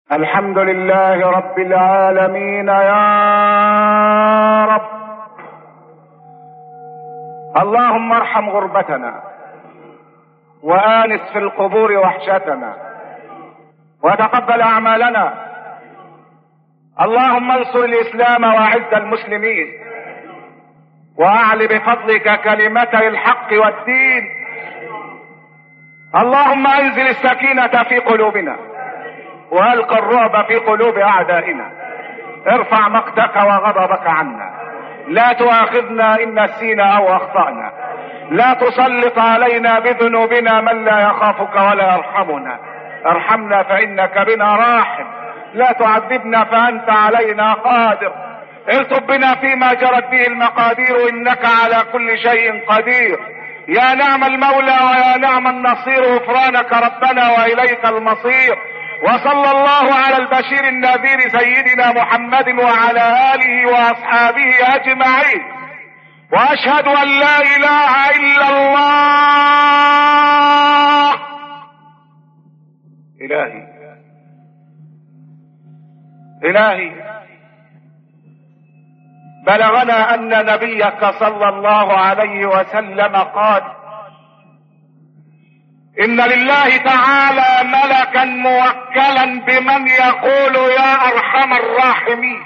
الحمد لله رب العالمين يا رب. اللهم ارحم غربتنا وآنس في القبور وحشتنا وتقبل أعمالنا. اللهم انصر الإسلام وأعز المسلمين وأعل بفضلك كلمتي الحق والدين. اللهم انزل السكينة في قلوبنا والق الرعب في قلوب اعدائنا. ارفع مقتك وغضبك عنا، لا تؤاخذنا ان نسينا او اخطأنا، لا تسلط علينا بذنوبنا من لا يخافك ولا يرحمنا. ارحمنا فانك بنا راحم، لا تعذبنا فانت علينا قادر. الطف بنا فيما جرت به المقادير، انك على كل شيء قدير. يا نعم المولى ويا نعم النصير، غفرانك ربنا واليك المصير. وصلى الله على البشير النذير سيدنا محمد وعلى آله وأصحابه أجمعين. وأشهد أن لا إله إلا الله. إلهي بلغنا أن نبيك صلى الله عليه وسلم قال: إن لله تعالى ملكا موكلا بمن يقول يا أرحم الراحمين،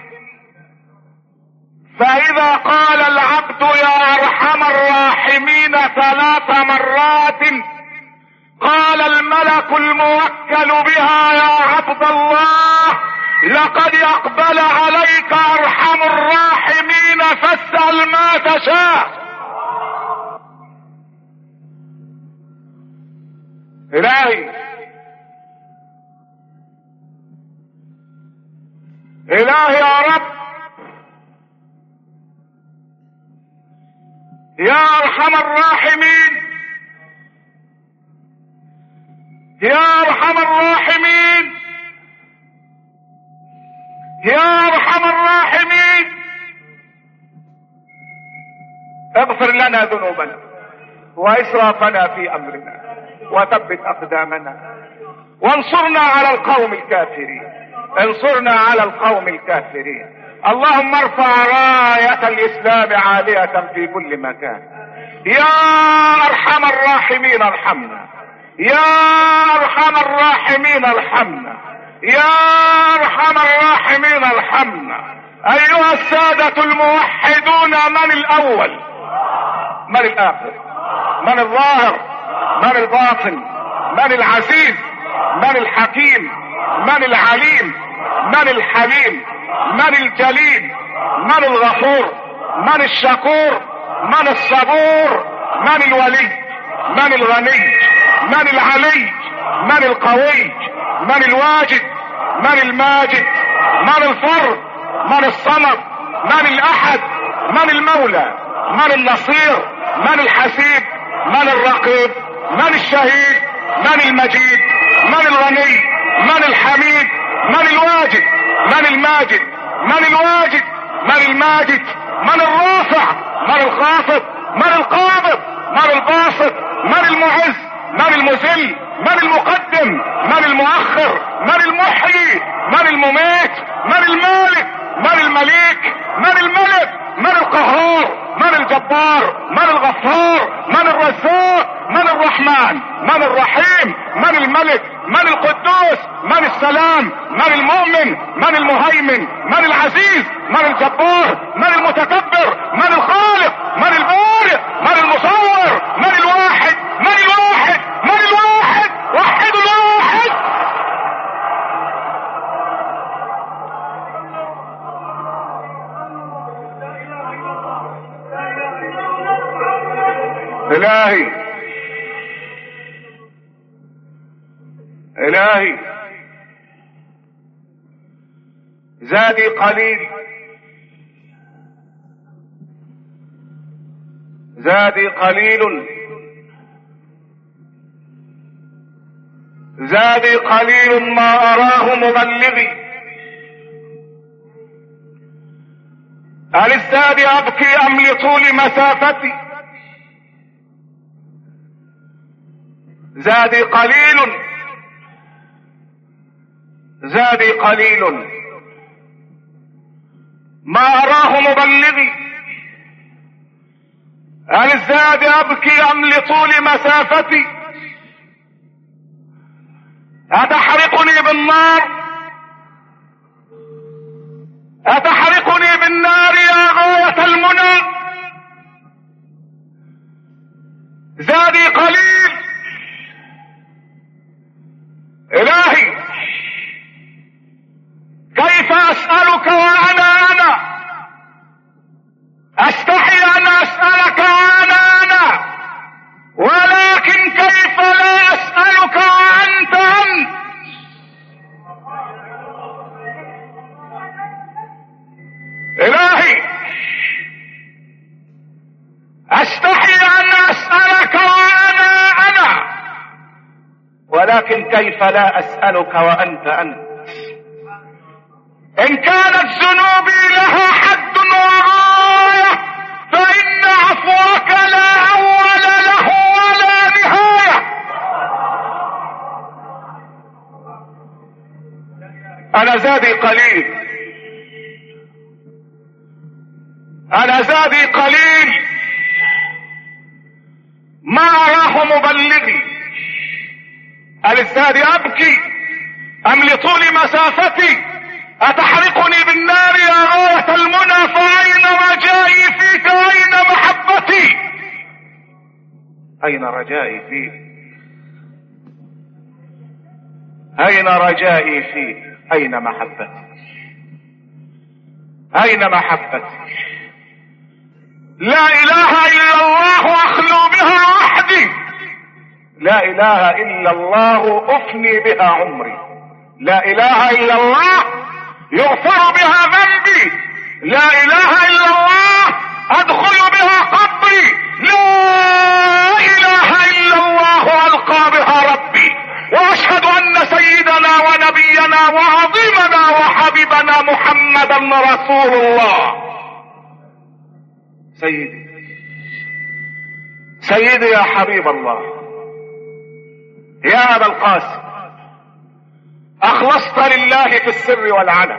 فإذا قال العبد يا أرحم الراحمين 3 مرات قال الملك الموكل بها: يا عبد الله، لقد أقبل عليك أرحم الراحمين فاسأل ما تشاء. إلهي يا رب، يا أرحم الراحمين، يا أرحم الراحمين، يا أرحم الراحمين، اغفر لنا ذنوبنا وإسرافنا في أمرنا وثبت أقدامنا وانصرنا على القوم الكافرين، انصرنا على القوم الكافرين. اللهم ارفع راية الإسلام عالية في كل مكان. يا أرحم الراحمين ارحمنا، يا أرحم الراحمين ارحمنا، يا أرحم الراحمين ارحمنا. أيها السادة الموحدون، من الأول؟ من الآخر؟ من الظاهر؟ من الباطن؟ من العزيز؟ من الحكيم؟ من العليم؟ من الحليم؟ من الجليل؟ من الغفور؟ من الشكور؟ من الصبور؟ من الولي؟ من الغني؟ من العلي؟ من القوي؟ من الواجد؟ من الماجد؟ من الفرد؟ من الصمد؟ من الأحد؟ من المولى؟ من النصير؟ من الحسيب؟ من الرقيب؟ من الشهيد؟ من المجيد؟ من الغني؟ من الحميد؟ من الواجد؟ من الماجد؟ من الواجد؟ من الماجد؟ من الرافع؟ من الخافض؟ من القابض؟ من الباسط؟ من المعز؟ من المذل؟ من المقدم؟ من المؤخر؟ من المحيي؟ من المميت؟ من المالك؟ من المليك؟ من الملك؟ من القهار؟ من الجبار؟ من الغفار؟ من الرزاق؟ من الرحمن؟ من الرحيم؟ من الملك؟ من القدوس؟ من السلام؟ من المؤمن؟ من المهيمن؟ من العزيز؟ من الجبار؟ من المتكبر؟ من الخالق؟ من البارئ؟ من المصور؟ من الواحد؟ من الواحد؟ من الواحد؟ وحد الواحد. إلهي زادي قليل، زادي قليل، زادي قليل ما أراه مبلغي. أللزاد أبكي أم لطول مسافتي؟ زادي قليل، زادي قليل ما أراه مبلغي. هل الزاد أبكي أم لطول مسافتي؟ أتحرقني بالنار؟ أتحرقني بالنار يا غاية المنى؟ زادي قليل. إلهي كيف أسألك وأنا أستحي أن أسألك وأنا ولكن كيف لا أسألك وأنت أنت؟ إلهي أستحي أن أسألك وأنا ولكن كيف لا أسألك وأنت أنت؟ إن كانت ذنوبي لها حد وغاية فإن عفوك لا أول له ولا نهاية. أنا زادي قليل، أنا زادي قليل ما أراه مبلغي. هل الزاد أبكي أم لطول مسافتي؟ أتحرقني بالنار يا غاية المنى؟ فأين رجائي فيك؟ أين محبتي؟ أين رجائي فيك؟ أين رجائي فيك؟ أين محبتي؟ أين محبتي؟ لا إله إلا الله أخلو بها وحدي، لا إله إلا الله أفني بها عمري، لا إله إلا الله يغفر بها ذنبي، لا إله إلا الله أدخل بها قبري، لا إله إلا الله ألقى بها ربي. وأشهد أن سيدنا ونبينا وعظيمنا وحبيبنا محمدا رسول الله. سيدي سيدي يا حبيب الله، يا أبا القاسم، أخلصت لله في السر والعلن،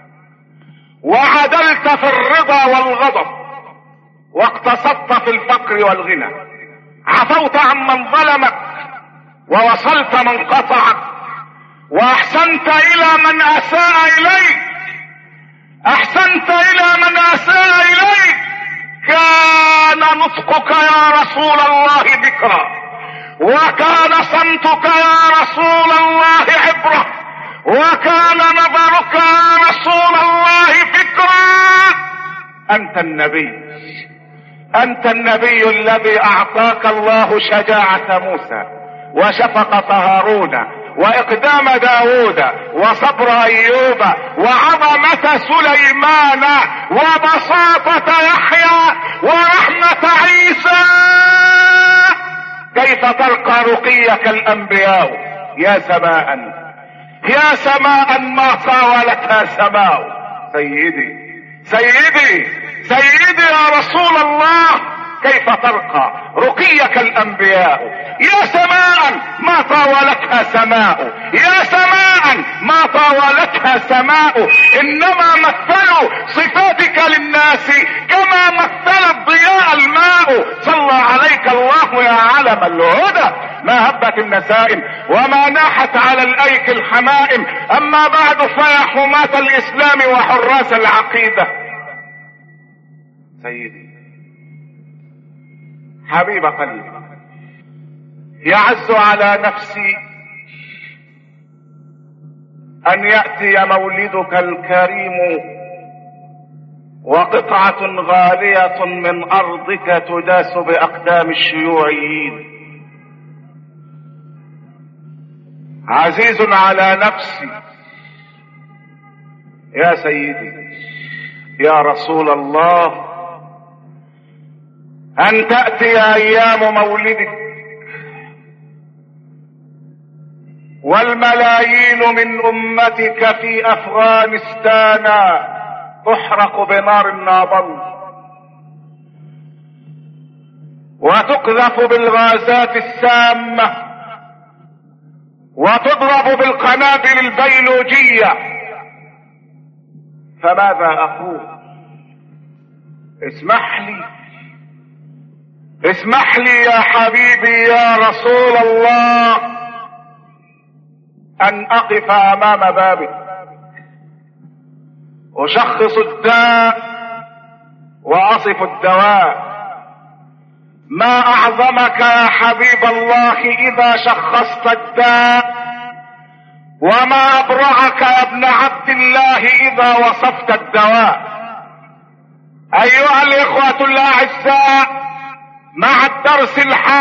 وعدلت في الرضا والغضب، واقتصدت في الفقر والغنى، عفوت عمن ظلمك ووصلت من قطعك، وأحسنت إلى من أساء إليك، أحسنت إلى من أساء إليك. كان نطقك يا رسول الله ذكرا، وكان صمتك يا رسول الله عبرة، وكان نظرك يا رسول الله فكرا. أنت النبي، أنت النبي الذي أعطاك الله شجاعة موسى وشفقة هارون وإقدام داود وصبر أيوب وعظمة سليمان وبساطة يحيى ورحمة عيسى. كيف ترقى رقيك الأنبياء يا سماء، يا سماء ما طاولتها سماء. سيدي سيدي سيدي يا رسول الله، كيف ترقى رقيك الأنبياء يا سماء ما طاولتها سماء، يا سماء ما طاولتها سماء. إنما مثلوا صفاتك للناس كما مثل الضياء الماء. صلى عليك الله يا علم الهدى، ما هبت النسائم وما ناحت على الأيك الحمائم. أما بعد فيا حماة الإسلام وحراس العقيدة، سيدي حبيب قلبي، يعز على نفسي أن يأتي مولدك الكريم وقطعة غالية من أرضك تداس بأقدام الشيوعيين. عزيز على نفسي يا سيدي يا رسول الله أن تأتي أيام مولدك والملايين من أمتك في أفغانستان تحرق بنار النابلس وتقذف بالغازات السامة وتضرب بالقنابل البيولوجية. فماذا اقول؟ اسمح لي يا حبيبي يا رسول الله ان اقف امام بابك اشخص الداء واصف الدواء. ما اعظمك يا حبيب الله اذا شخصت الداء، وما ابرعك يا ابن عبد الله اذا وصفت الدواء. ايها الاخوة الاعزاء، مع الدرس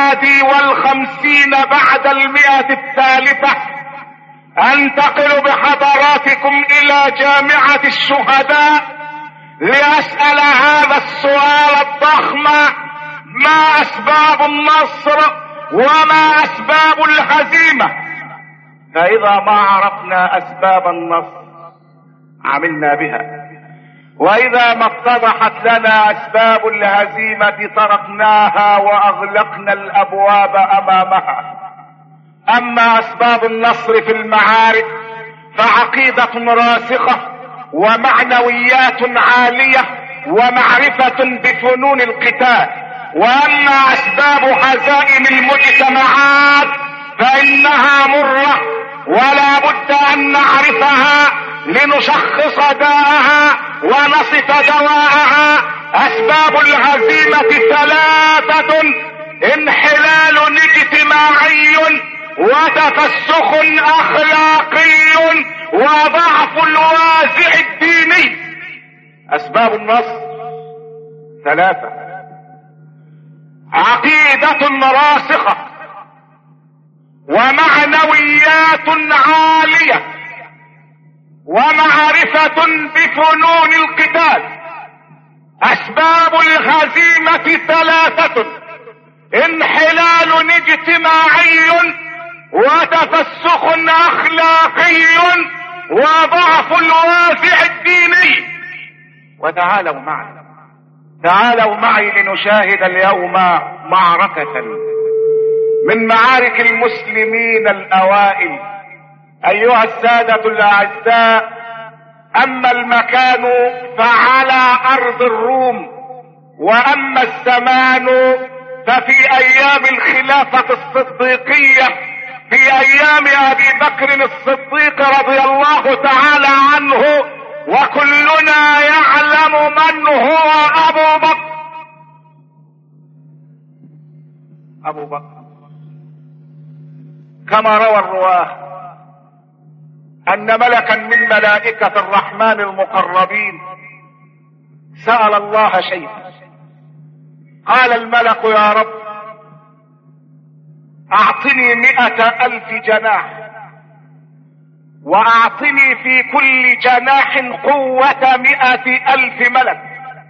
51 بعد 100 انتقل بحضراتكم الى جامعة الشهداء لاسأل هذا السؤال الضخم: ما اسباب النصر وما اسباب الهزيمة؟ فاذا ما عرفنا اسباب النصر عملنا بها، واذا ما اتضحت لنا اسباب الهزيمة تركناها واغلقنا الابواب امامها. اما اسباب النصر في المعارك فعقيدة راسخة ومعنويات عالية ومعرفة بفنون القتال. واما اسباب هزائم المجتمعات فانها مرة ولا بد ان نعرفها لنشخص داءها ونصف دواءها. اسباب الهزيمة 3: انحلال اجتماعي وتفسخ اخلاقي وضعف الوازع الديني. اسباب النصر 3: عقيدة راسخة ومعنويات عالية ومعرفة بفنون القتال. اسباب الهزيمة 3: انحلال اجتماعي وتفسخ اخلاقي وضعف الوازع الديني. تعالوا معي لنشاهد اليوم معركة من معارك المسلمين الاوائل. ايها السادة الاعزاء، اما المكان فعلى ارض الروم، واما الزمان ففي ايام الخلافة الصديقية، في ايام ابي بكر الصديق رضي الله تعالى عنه، وكلنا يعلم من هو ابو بكر. كما روى الرواه ان ملكا من ملائكة الرحمن المقربين سأل الله شيئا. قال الملك: يا رب، اعطني 100,000 جناح، واعطني في كل جناح قوة 100,000 ملك،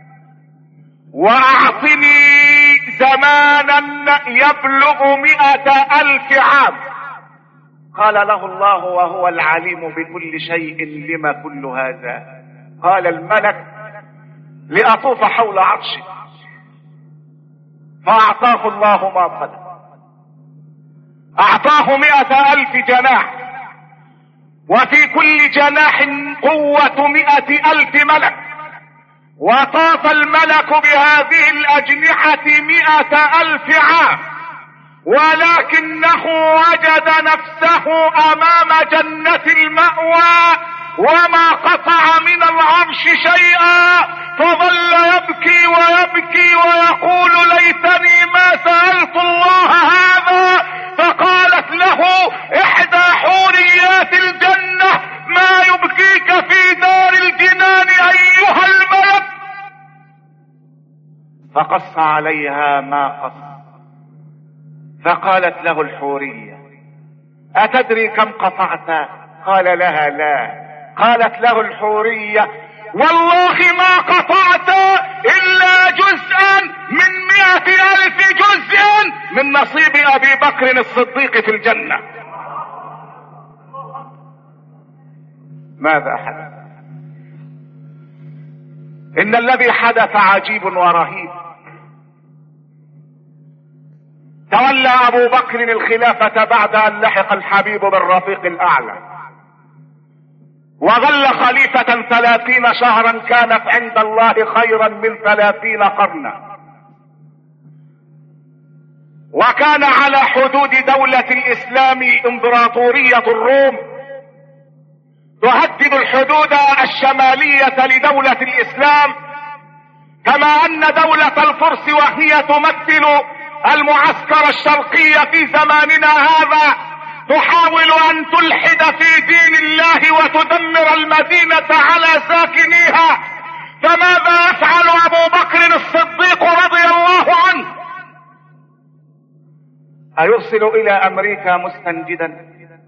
واعطني زمانا يبلغ 100,000 عام. قال له الله وهو العليم بكل شيء: لما كل هذا؟ قال الملك: لأطوف حول عرشه. فأعطاه الله ما طلب، أعطاه 100,000 جناح، وفي كل جناح قوة 100,000 ملك. وطاف الملك بهذه الأجنحة 100,000 عام، ولكنه وجد نفسه أمام جنة المأوى وما قطع من العرش شيئا، فظل يبكي ويبكي ويقول: ليتني ما سألت الله هذا. فقالت له إحدى حوريات الجنة: ما يبكيك في دار الجنان أيها الملك؟ فقص عليها ما قص. فقالت له الحورية: أتدري كم قطعت؟ قال لها: لا. قالت له الحورية: والله ما قطعت إلا جزءا من 100,000 جزء من نصيب أبي بكر الصديق في الجنة. ماذا حدث؟ إن الذي حدث عجيب ورهيب. تولى تولى ابو بكر الخلافة بعد ان لحق الحبيب بالرفيق الاعلى، وظل خليفة 30 شهرا كانت عند الله خيرا من 30 قرنا. وكان على حدود دولة الاسلام امبراطورية الروم تهدد الحدود الشمالية لدولة الاسلام، كما ان دولة الفرس وهي تمثل المعسكر الشرقي في زماننا هذا تحاول ان تلحد في دين الله وتدمر المدينة على ساكنيها. فماذا يفعل ابو بكر الصديق رضي الله عنه؟ ايرسل الى امريكا مستنجدا؟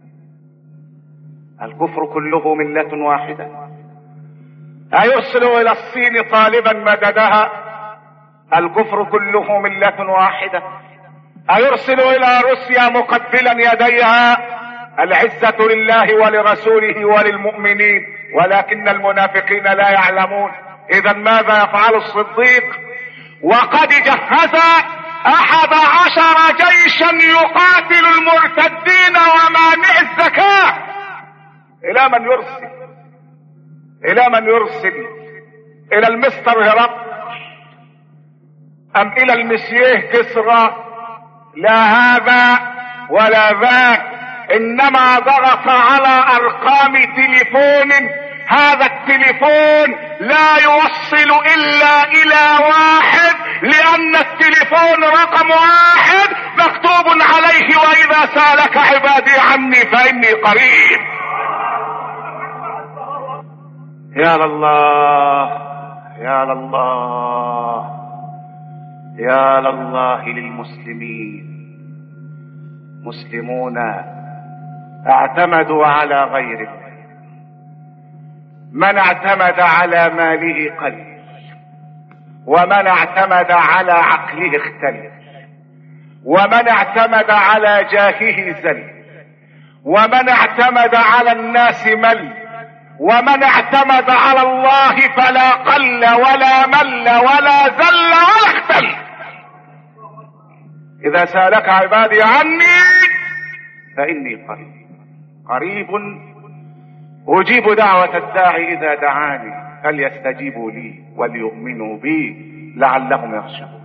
الكفر كله ملة واحدة. ايرسل الى الصين طالبا مددها؟ الكفر كله ملة واحدة. ايرسل الى روسيا مقبلا يديها؟ العزة لله ولرسوله وللمؤمنين، ولكن المنافقين لا يعلمون. اذا ماذا يفعل الصديق وقد جهز 11 جيشا يقاتل المرتدين ومانع الزكاة؟ الى من يرسل؟ الى من يرسل؟ الى المستر هرقل ام الى المسييه كسرى؟ لا هذا ولا ذاك، انما ضغط على ارقام تليفون. هذا التليفون لا يوصل الا الى واحد، لان التليفون رقم 1 مكتوب عليه واذا سالك عبادي عني فاني قريب. يا لله يا لله يا لله للمسلمين. مسلمون اعتمدوا على غير الله. من اعتمد على ماله قل، ومن اعتمد على عقله اختل، ومن اعتمد على جاهه زل، ومن اعتمد على الناس مل، ومن اعتمد على الله فلا قل ولا مل ولا زل ولا اختل. اذا سالك عبادي عني فاني قريب اجيب دعوة الداعي اذا دعاني فليستجيبوا لي وليؤمنوا بي لعلهم يرشدون.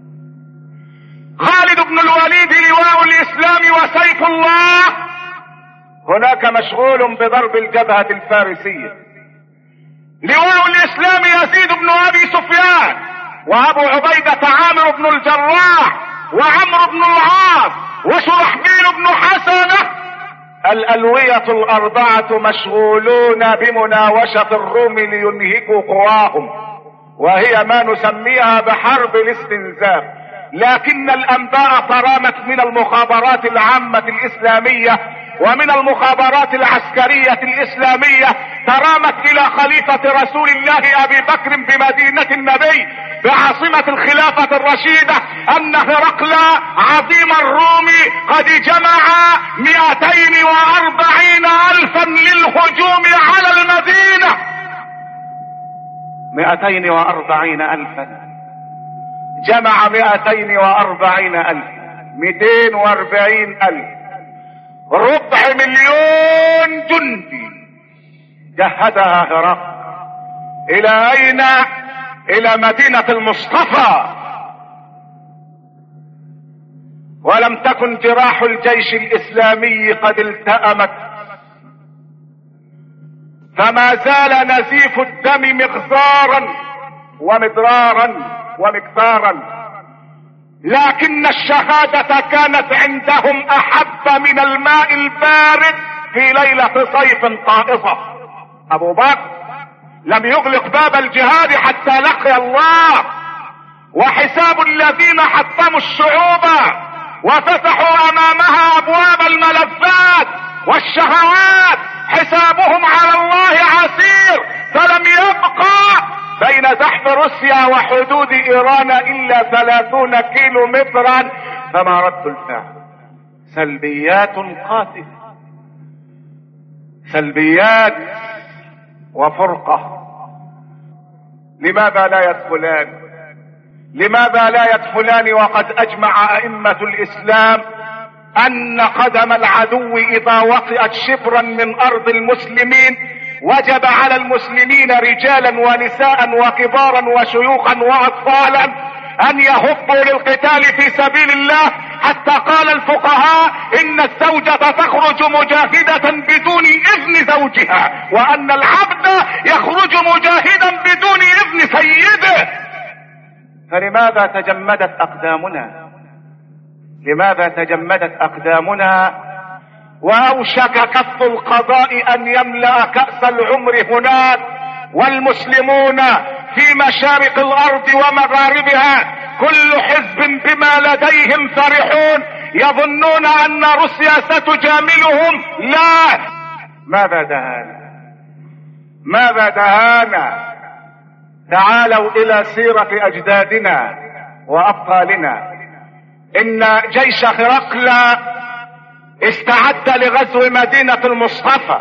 خالد بن الوليد لواء الاسلام وسيف الله هناك مشغول بضرب الجبهة الفارسية. لواء الاسلام يزيد بن ابي سفيان، وابو عبيدة عامر بن الجراح، وعمرو بن العاص، وشرحبيل بن حسنة. الألوية الأربعة مشغولون بمناوشة الروم لينهكوا قواهم، وهي ما نسميها بحرب الاستنزاف. لكن الأنباء ترامت من المخابرات العامة الإسلامية ومن المخابرات العسكرية الإسلامية، ترامت إلى خليفة رسول الله أبي بكر بمدينة النبي بعاصمة الخلافة الرشيدة أن هرقل عظيم الروم قد جمع 240,000 للهجوم على المدينة. 240,000 جمع 240,000 240,000 250,000 جندي جهزها هرقل. الى اين؟ الى مدينة المصطفى. ولم تكن جراح الجيش الاسلامي قد التأمت، فما زال نزيف الدم مغزارا ومدرارا ومكثارا، لكن الشهادة كانت عندهم احب من الماء البارد في ليلة صيف طائفة. ابو بكر لم يغلق باب الجهاد حتى لقي الله، وحساب الذين حطموا الشعوب وفتحوا امامها ابواب الملذات والشهوات حسابهم على الله عسير، فلم يبقى بين زحف روسيا وحدود ايران الا 30 كيلو مترا. فما رد الفعل؟ سلبيات قاتلة، سلبيات وفرقة. لماذا لا يدخلان؟ لماذا لا يدخلان وقد اجمع ائمة الاسلام ان قدم العدو اذا وطئت شبرا من ارض المسلمين وجب على المسلمين رجالا ونساء وكبارا وشيوخا واطفالا ان يهبوا للقتال في سبيل الله، حتى قال الفقهاء ان الزوجة تخرج مجاهدة بدون اذن زوجها، وان العبد يخرج مجاهدا بدون اذن سيده. فلماذا تجمدت اقدامنا؟ لماذا تجمدت اقدامنا واوشك كف القضاء ان يملأ كأس العمر هناك، والمسلمون في مشارق الارض ومغاربها كل حزب بما لديهم فرحون، يظنون ان روسيا ستجاملهم. لا، ماذا دهانا؟ ماذا دهانا؟ تعالوا الى سيرة اجدادنا وابطالنا. ان جيش هرقل استعد لغزو مدينة المصطفى،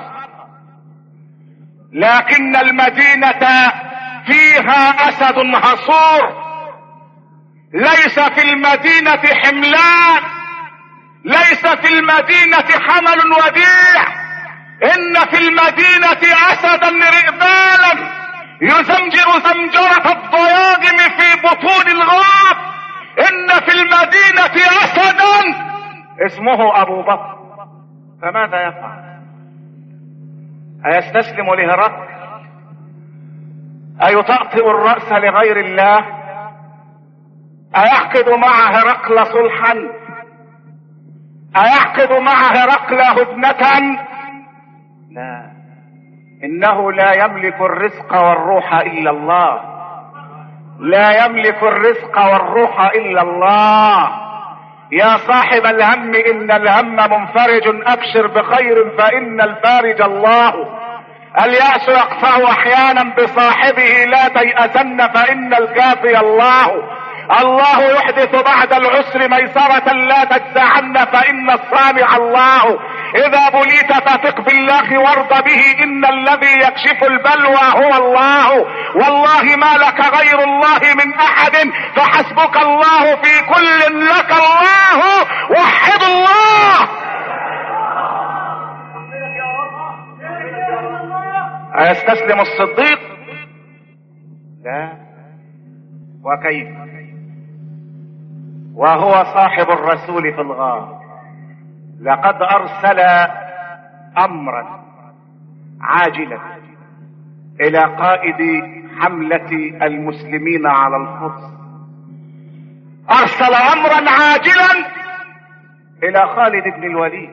لكن المدينة فيها اسد هصور، ليس في المدينة حملان، ليس في المدينة حمل وديع، ان في المدينة اسدا رئبالا يزمجر زمجرة الضياجم في بطون الغاب. ان في المدينة اسدا اسمه ابو بكر. فماذا يفعل؟ ايستسلم لهرقل؟ ايطأطئ الرأس لغير الله؟ ايعقد مع هرقل صلحا؟ ايعقد مع هرقل هدنة؟ لا، انه لا يملك الرزق والروح الا الله، لا يملك الرزق والروح الا الله. يا صاحب الهم ان الهم منفرج، ابشر بخير فان الفارج الله. اليأس يقطع احيانا بصاحبه، لا تيأسن فان الكافي الله. الله يحدث بعد العسر ميسرة، لا تجزعن فان الصانع الله. اذا بليت فثق بالله وارض به، ان الذي يكشف البلوى هو الله. والله ما لك غير الله من احد، فحسبك الله في كل لك الله. وحد الله. أيستسلم الصديق؟ لا، وكيف وهو صاحب الرسول في الغار؟ لقد ارسل امرا عاجلا الى قائد حملة المسلمين على الفرس، ارسل امرا عاجلا الى خالد بن الوليد.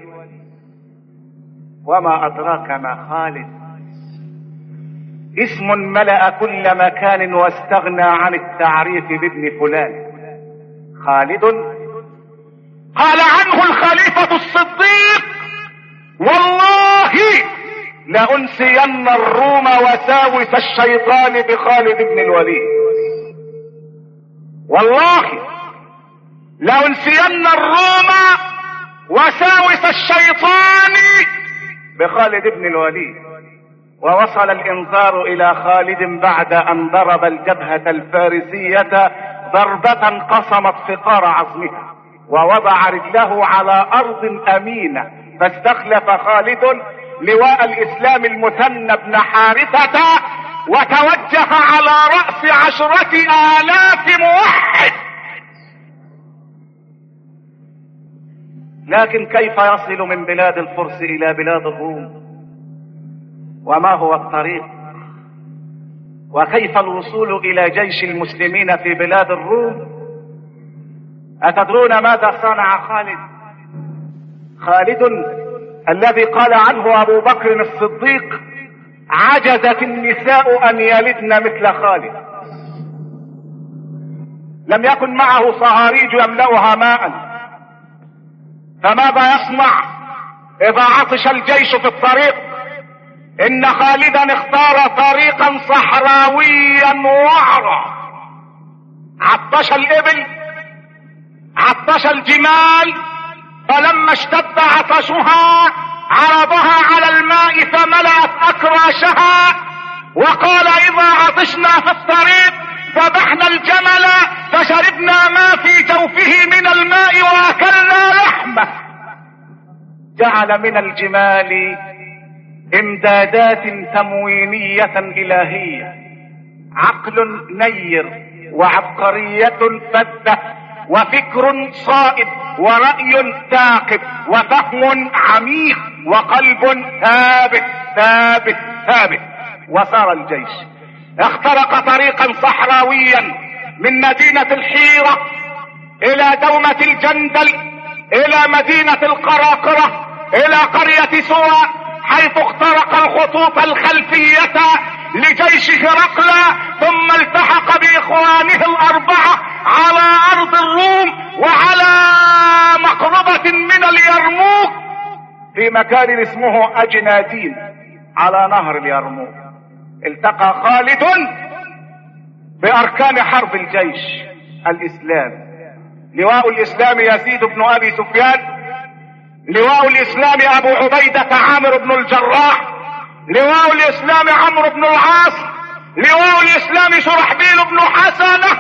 وما ادراك ما خالد؟ اسم ملأ كل مكان واستغنى عن التعريف بابن فلان. خالد قال عنه الخليفة الصديق: والله لأنسين الروم وساوس الشيطان بخالد بن الوليد. والله لأنسين الروم وساوس الشيطان بخالد بن الوليد. ووصل الانذار الى خالد بعد ان ضرب الجبهة الفارسية ضربة قصمت فقار عظمها، ووضع رجله على ارض امينة، فاستخلف خالد لواء الاسلام المثنى بن حارثة وتوجه على رأس 10,000 موحد. لكن كيف يصل من بلاد الفرس الى بلاد الروم؟ وما هو الطريق؟ وكيف الوصول الى جيش المسلمين في بلاد الروم؟ اتدرون ماذا صنع خالد؟ خالد الذي قال عنه ابو بكر الصديق: عجزت النساء ان يلدن مثل خالد. لم يكن معه صهاريج يملأها ماء، فماذا يصنع اذا عطش الجيش في الطريق؟ ان خالدا اختار طريقا صحراويا وعرا، عطش الابل، عطش الجمال، فلما اشتد عطشها عرضها على الماء فملأت اكراشها، وقال: اذا عطشنا في الطريق ذبحنا الجمل فشربنا ما في جوفه من الماء واكلنا لحمه. جعل من الجمال امدادات تموينية الهية، عقل نير وعبقرية فذة وفكر صائب ورأي ثاقب وفهم عميق وقلب ثابت ثابت ثابت. وسار الجيش، اخترق طريقا صحراويا من مدينة الحيرة الى دومة الجندل الى مدينة القراقرة الى قرية سوى، حيث اخترق الخطوط الخلفية لجيش هرقل، ثم التحق باخوانه الاربعة على ارض الروم وعلى مقربة من اليرموك في مكان اسمه اجنادين على نهر اليرموك. التقى خالد باركان حرب الجيش الاسلامي، لواء الاسلام يزيد بن ابي سفيان، لواء الاسلام ابو عبيدة عامر بن الجراح، لواء الاسلام عمرو بن العاص، لواء الاسلام شرحبيل بن حسنة.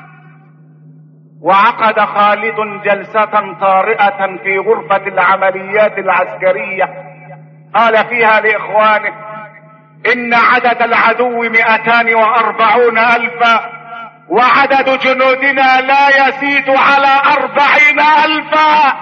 وعقد خالد جلسة طارئة في غرفة العمليات العسكرية، قال فيها لاخوانه: ان عدد العدو 240,000 وعدد جنودنا لا يزيد على 40,000،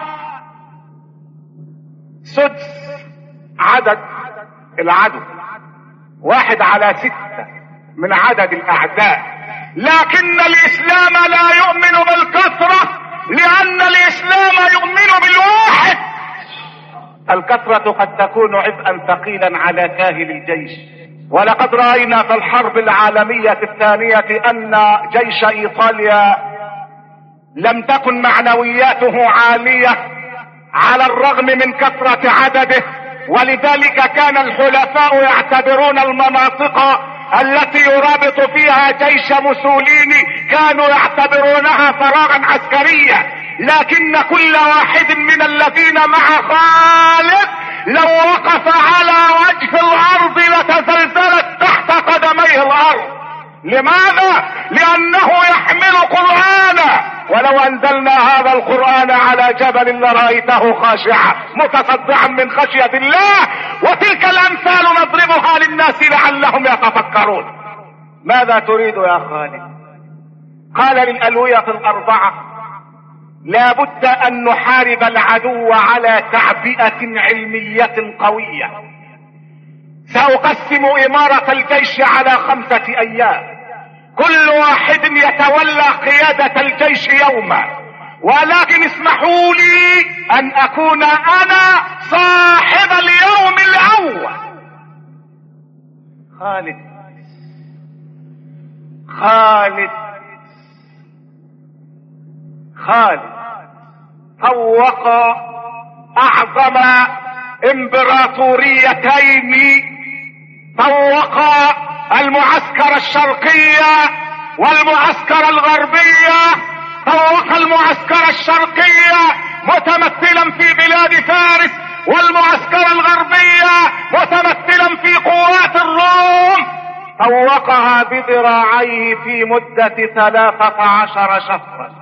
سدس عدد العدو، 1/6 من عدد الاعداء. لكن الاسلام لا يؤمن بالكثرة، لان الاسلام يؤمن بالواحد. الكثرة قد تكون عبئا ثقيلا على كاهل الجيش، ولقد رأينا في الحرب العالمية الثانية ان جيش ايطاليا لم تكن معنوياته عالية على الرغم من كثرة عدده، ولذلك كان الحلفاء يعتبرون المناطق التي يرابط فيها جيش موسوليني كانوا يعتبرونها فراغا عسكريا. لكن كل واحد من الذين مع خالد لو وقف على وجه الارض لتزلزلت تحت قدميه الارض. لماذا؟ لانه يحمل قرآنا، ولو انزلنا هذا القرآن على جبل لرأيته خاشعا متصدعا من خشية الله. وتلك الامثال نضربها للناس لعلهم يتفكرون. ماذا تريد يا خالد؟ قال للألوية الأربعة: لا بد ان نحارب العدو على تعبئة علمية قوية. سأقسم إمارة الجيش على 5 أيام، كل واحد يتولى قيادة الجيش يوما، ولكن اسمحوا لي أن أكون أنا صاحب اليوم الأول. خالد فوق أعظم امبراطوريتين، فوق المعسكر الشرقية والمعسكر الغربية. فوق المعسكر الشرقية متمثلا في بلاد فارس، والمعسكر الغربية متمثلا في قوات الروم. فوقها بذراعيه في مدة 13 شهرا.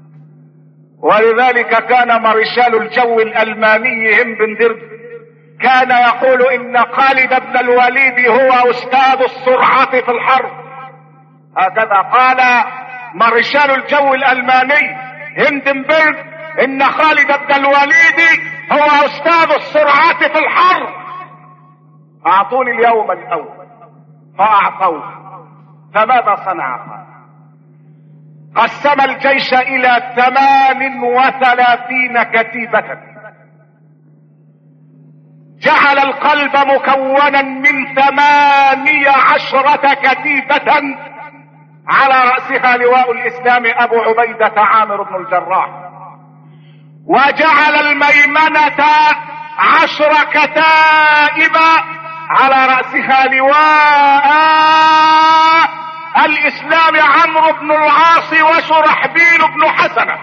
ولذلك كان مارشال الجو الألماني هندنبرغ كان يقول إن خالد بن الوليد هو أستاذ السرعة في الحرب. هكذا قال مارشال الجو الألماني هندنبرغ إن خالد بن الوليد هو أستاذ السرعة في الحرب. أعطوني اليوم الأول فأعطوه. فماذا صنع خالد؟ قسم الجيش إلى 38 كتيبة، جعل القلب مكونا من 18 كتيبة على رأسها لواء الإسلام أبو عبيدة عامر بن الجراح، وجعل الميمنة 10 كتائب على رأسها لواء الإسلام عمرو بن العاص وشرحبيل بن حسنة،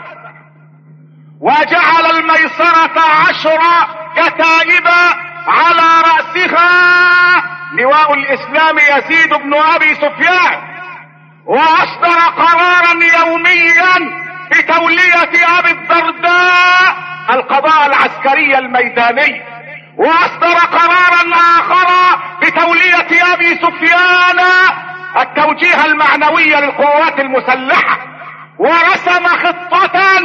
وجعل الميسرة 10 كتائب على رأسها لواء الإسلام يزيد بن أبي سفيان، واصدر قرارا يوميا بتولية ابي الدرداء القضاء العسكري الميداني، واصدر قرارا اخر بتولية ابي سفيان التوجيه المعنوي للقوات المسلحة، ورسم خطة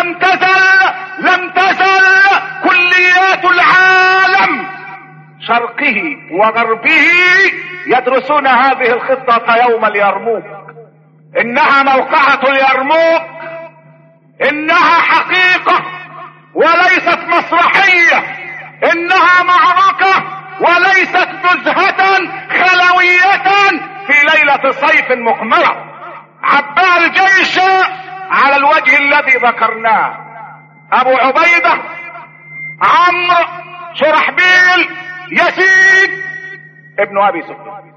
لم تزل كليات العالم شرقه وغربه يدرسون هذه الخطة يوم اليرموك. انها موقعة اليرموك، انها حقيقة وليست مسرحية، انها معركة وليست نزهة خلوية في ليلة صيف مقمرة. عباء الجيش على الوجه الذي ذكرناه: ابو عبيدة، عمرو، شرحبيل، يزيد ابن ابي سفيان.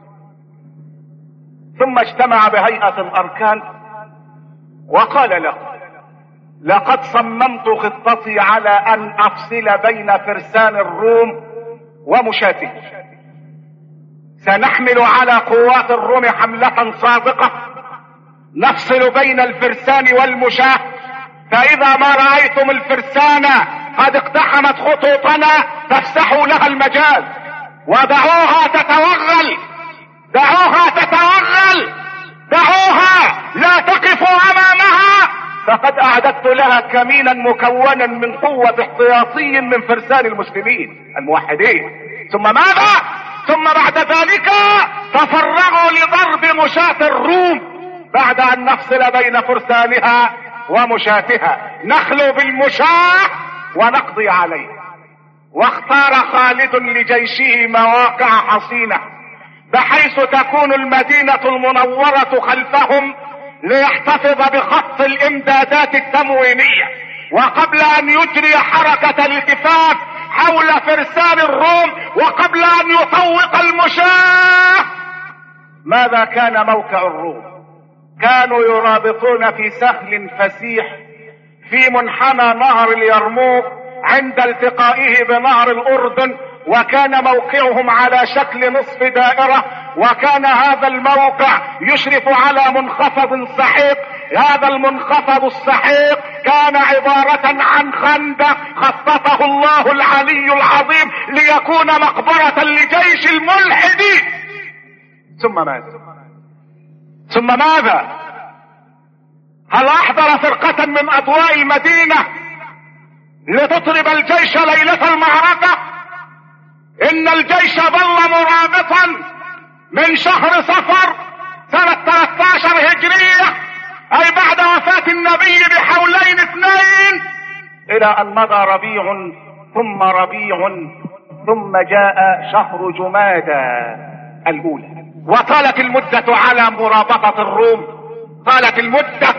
ثم اجتمع بهيئة الاركان وقال له: لقد صممت خطتي على ان افصل بين فرسان الروم ومشاته. سنحمل على قوات الروم حملة صادقة نفصل بين الفرسان والمشاة، فاذا ما رأيتم الفرسان قد اقتحمت خطوطنا فافسحوا لها المجال ودعوها تتوغل، دعوها لا تقفوا امامها، فقد اعددت لها كمينا مكونا من قوة احتياطي من فرسان المسلمين الموحدين. ثم ماذا؟ ثم بعد ذلك تفرغوا لضرب مشاة الروم بعد ان نفصل بين فرسانها ومشاتها، نخلو بالمشاة ونقضي عليها. واختار خالد لجيشه مواقع حصينة بحيث تكون المدينة المنورة خلفهم ليحتفظ بخط الامدادات التموينية، وقبل ان يجري حركة الالتفاف حول فرسان الروم وقبل ان يطوق المشاة. ماذا كان موقع الروم؟ كانوا يرابطون في سهل فسيح في منحنى نهر اليرموك عند التقائه بنهر الاردن، وكان موقعهم على شكل نصف دائرة، وكان هذا الموقع يشرف على منخفض سحيق. هذا المنخفض السحيق كان عبارة عن خندق خططه الله العلي العظيم ليكون مقبرة لجيش الملحد. ثم ماذا؟ هل احضر فرقة من اضواء المدينة لتطرب الجيش ليلة المعركة؟ ان الجيش ظل مرابطا من شهر صفر سنة 13 هجرية، اي بعد وفاة النبي بحولين 2، الى ان مضى ربيع ثم ربيع ثم جاء شهر جمادى الاولى، وطالت المدة على مرابطة الروم، طالت المدة،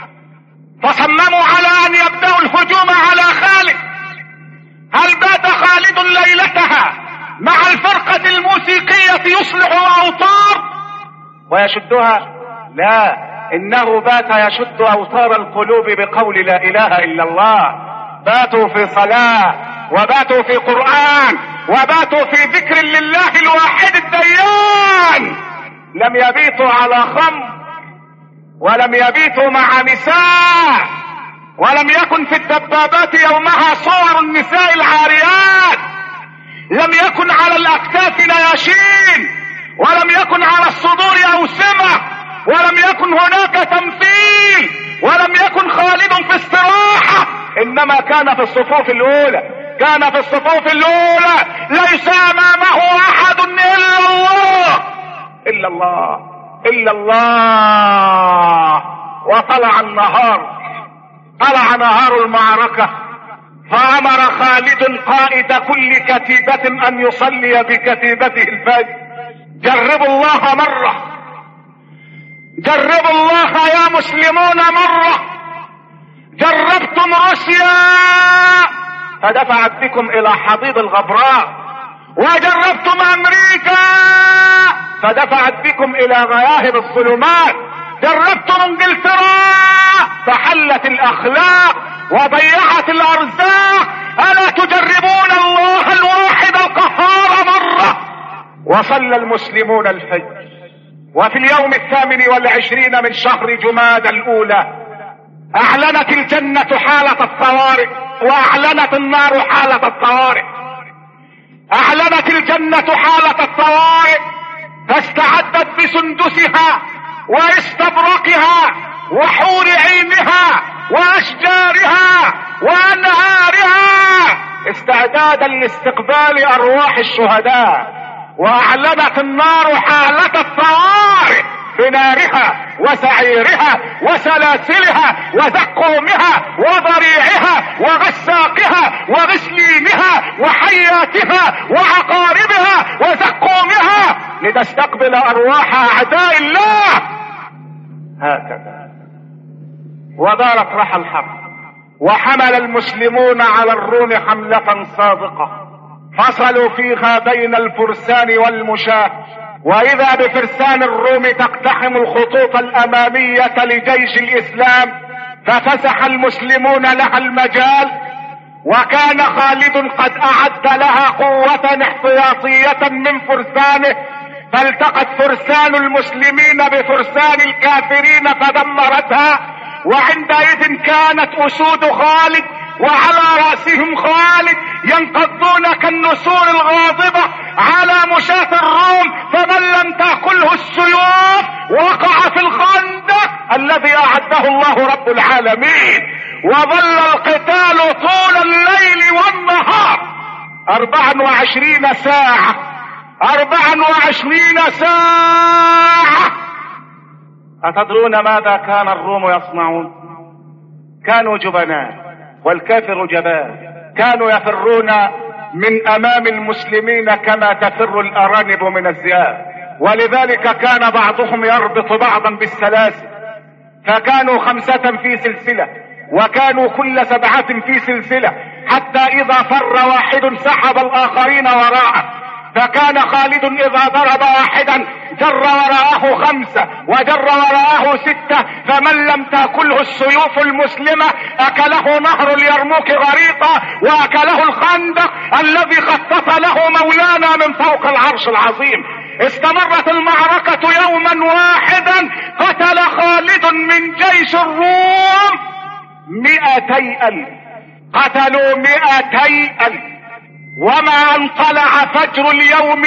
فصمموا على ان يبدأوا الهجوم على خالد. هل بات خالد ليلتها مع الفرقة الموسيقية يصلح الاوتار ويشدها؟ لا، انه بات يشد اوتار القلوب بقول لا اله الا الله. باتوا في صلاة، وباتوا في قرآن، وباتوا في ذكر لله الواحد الديان. لم يبيتوا على خمر، ولم يبيتوا مع نساء، ولم يكن في الدبابات يومها صور النساء العاريات، لم يكن على الاكتاف نياشين، ولم يكن على الصدور اوسمة، ولم يكن هناك تمثيل، ولم يكن خالد في استراحة، انما كان في الصفوف الاولى، كان في الصفوف الاولى، ليس امامه احد الا الله، الا الله، الا الله. وطلع النهار، طلع نهار المعركة، فامر خالد قائد كل كتيبة ان يصلي بكتيبته الفجر. جربوا الله مرة، جربوا الله يا مسلمون مرة. جربتم روسيا فدفعت بكم الى حضيض الغبراء، وجربتم امريكا فدفعت بكم الى غياهب الظلمات، جربتم انجلترا فحلت الاخلاق وضيعت الارزاق. الا تجربون الله الواحد القهار مرة؟ وصلى المسلمون الفجر وفي اليوم 28 من شهر جمادى الأولى أعلنت الجنة حالة الطوارئ، وأعلنت النار حالة الطوارئ. أعلنت الجنة حالة الطوارئ، فاستعدت بسندسها واستبرقها وحور عينها وأشجارها وأنهارها استعدادا لاستقبال أرواح الشهداء. وأعلنت النار حالة الطوارئ بنارها وسعيرها وسلاسلها وزقومها وضريعها وغساقها وغسلينها وحياتها وعقاربها وزقومها لتستقبل أرواح أعداء الله. هكذا ودارت رحى الحرب، وحمل المسلمون على الروم حملة صادقة فصلوا فيها بين الفرسان والمشاة، وإذا بفرسان الروم تقتحم الخطوط الأمامية لجيش الإسلام، ففسح المسلمون لها المجال. وكان خالد قد أعد لها قوة احتياطية من فرسانه، فالتقت فرسان المسلمين بفرسان الكافرين فدمرتها. وعندئذ كانت أسود خالد وعلى رأسهم خالد ينقضون كالنسور الغاضبة على مشاة الروم، فمن لم تأكله السيوف وقع في الخندق الذي أعده الله رب العالمين. وظل القتال طول الليل والنهار 24 ساعة 24 ساعة. أتدرون ماذا كان الروم يصنعون؟ كانوا جبناء والكافر جبان، كانوا يفرون من أمام المسلمين كما تفر الأرانب من الذئاب، ولذلك كان بعضهم يربط بعضا بالسلاسل، فكانوا 5 في سلسلة، وكانوا كل 7 في سلسلة، حتى إذا فر واحد سحب الآخرين وراءه. فكان خالد إذا ضرب واحدا جر وراءه 5 وجر وراءه 6، فمن لم تأكله السيوف المسلمة أكله نهر اليرموك غريقا، وأكله الخندق الذي خطط له مولانا من فوق العرش العظيم. استمرت المعركة يوما واحدا، قتل خالد من جيش الروم 200,000، قتلوا 200,000. وما ان طلع فجر اليوم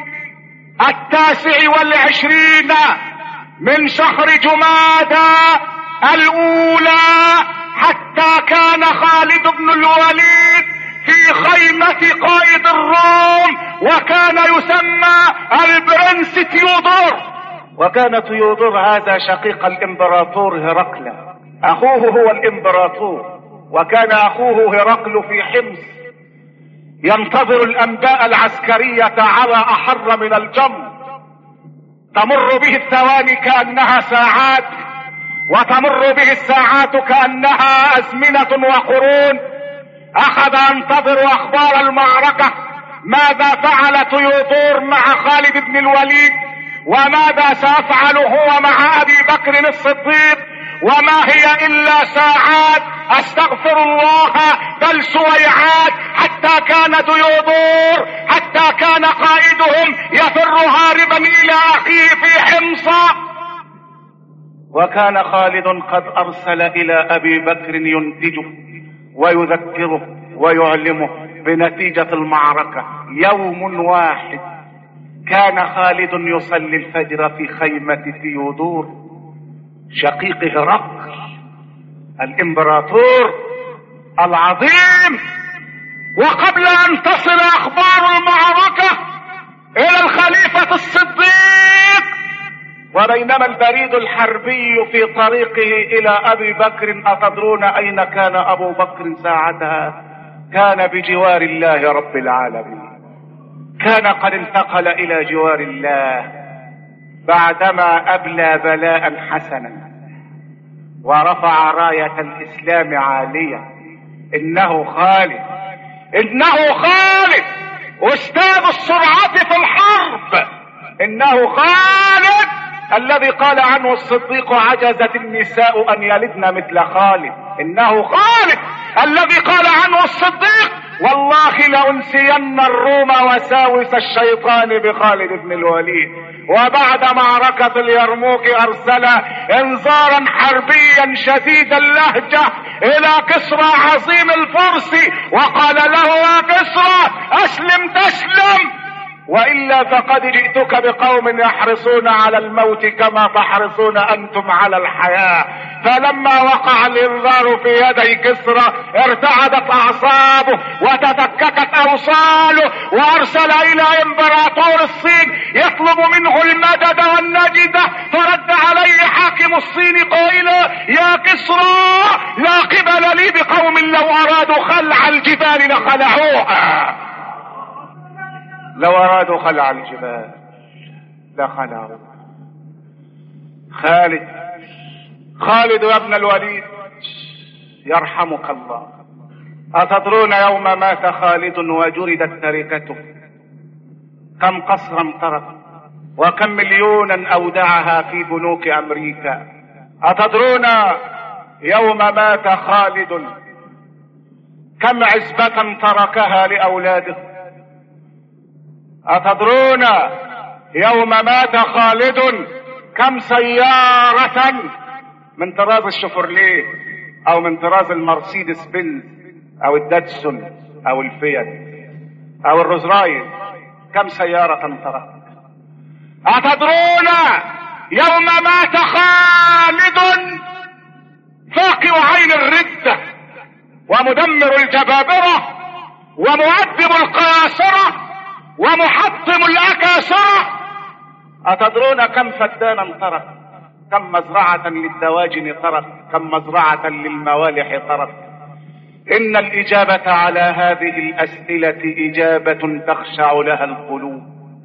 29 من شهر جمادى الأولى حتى كان خالد بن الوليد في خيمة قائد الروم، وكان يسمى البرنس تيودور. وكان تيودور هذا شقيق الامبراطور هرقل، اخوه هو الامبراطور، وكان اخوه هرقل في حمص ينتظر الانباء العسكرية على احر من الجمر. تمر به الثواني كأنها ساعات، وتمر به الساعات كأنها أزمنة وقرون. اخذ ينتظر اخبار المعركة، ماذا فعل تيودور مع خالد بن الوليد، وماذا سيفعل هو مع ابي بكر الصديق، وما هي الا ساعات، استغفر الله، بل سويعات، حتى كان تيودور، حتى كان قائدهم يفر هاربا الى اخيه في حمص. وكان خالد قد ارسل الى ابي بكر ينتجه ويذكره ويعلمه بنتيجة المعركة. يوم واحد كان خالد يصلي الفجر في خيمة تيودور شقيق هرقل الامبراطور العظيم. وقبل ان تصل اخبار المعركة الى الخليفة الصديق، وبينما البريد الحربي في طريقه الى ابي بكر، اتدرون اين كان ابو بكر ساعتها؟ كان بجوار الله رب العالمين، كان قد انتقل الى جوار الله بعدما ابلى بلاء حسنا ورفع راية الاسلام عالية. انه خالد، انه خالد استاذ السرعة في الحرب، انه خالد الذي قال عنه الصديق عجزت النساء ان يلدن مثل خالد، انه خالد الذي قال عنه الصديق والله لأنسين الروم وساوس الشيطان بخالد بن الوليد. وبعد معركة اليرموك أرسل انذارا حربيا شديد اللهجة إلى كسرى عظيم الفرس، وقال له: يا كسرى أسلم تسلم، وإلا فقد جئتك بقوم يحرصون على الموت كما تحرصون أنتم على الحياة. فلما وقع الإنذار في يدي كسرى ارتعدت أعصابه وتفككت أوصاله، وأرسل إلى إمبراطور الصين يطلب منه المدد والنجدة، فرد عليه حاكم الصين قائلا: يا كسرى لا قبل لي بقوم لو أرادوا خلع الجبال لخلعوها. لو أرادوا خلع الجبال لخلعوها. خالد يا ابن الوليد يرحمك الله، أتدرون يوم مات خالد وجردت تركته كم قصرا ترك وكم مليونا أودعها في بنوك أمريكا؟ أتدرون يوم مات خالد كم عزبة تركها لأولاده؟ أتدرون يوم مات خالد كم سيارة من طراز الشفرليه او من طراز المرسيدس بنز او الداتسون او الفيات او الروز رايس، كم سيارة ترك؟ أتدرون يوم مات خالد فاقع عين الردة ومدمر الجبابرة ومؤدب القياصرة ومحطم الأكاسرة، أتدرون كم فدانا ترك؟ كم مزرعة للدواجن ترك؟ كم مزرعة للموالح ترك؟ إن الإجابة على هذه الأسئلة إجابة تخشع لها القلوب،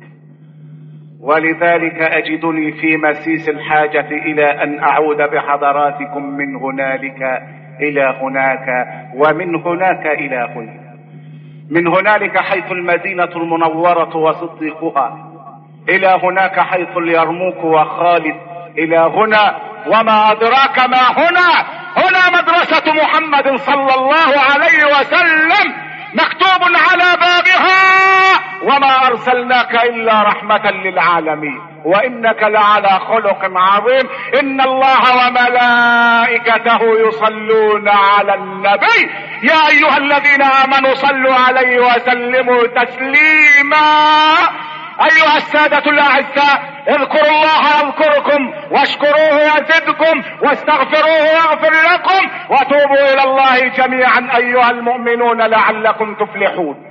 ولذلك أجدني في مسيس الحاجة إلى أن أعود بحضراتكم من هنالك إلى هناك، ومن هناك إلى هنا. من هنالك حيث المدينة المنورة وصديقها، إلى هناك حيث اليرموك وخالد، إلى هنا وما أدراك ما هنا. هنا مدرسة محمد صلى الله عليه وسلم مكتوب على بابها: وما أرسلناك إلا رحمة للعالمين وإنك لعلى خلق عظيم. إن الله وملائكته يصلون على النبي يا أيها الذين آمنوا صلوا عليه وسلموا تسليما. أيها السادة الأعزاء، اذكروا الله يذكركم واشكروه يزدكم واستغفروه يغفر لكم وتوبوا إلى الله جميعا أيها المؤمنون لعلكم تفلحون.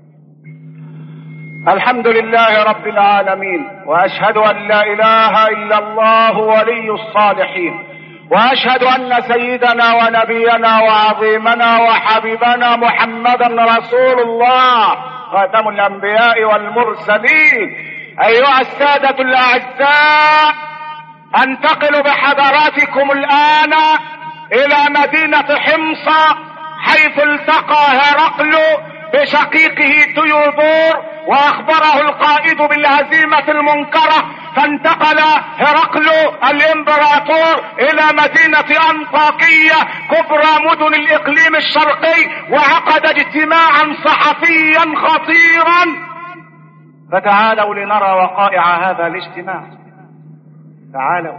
الحمد لله رب العالمين، وأشهد أن لا إله إلا الله ولي الصالحين، وأشهد أن سيدنا ونبينا وعظيمنا وحبيبنا محمدا رسول الله خاتم الأنبياء والمرسلين. أيها السادة الأعزاء، أنتقل بحضراتكم الآن إلى مدينة حمص، حيث التقى هرقل بشقيقه تيودور وأخبره القائد بالهزيمة المنكرة، فانتقل هرقل الإمبراطور إلى مدينة أنطاكية كبرى مدن الإقليم الشرقي، وعقد اجتماعا صحفيا خطيرا. فتعالوا لنرى وقائع هذا الاجتماع. تعالوا.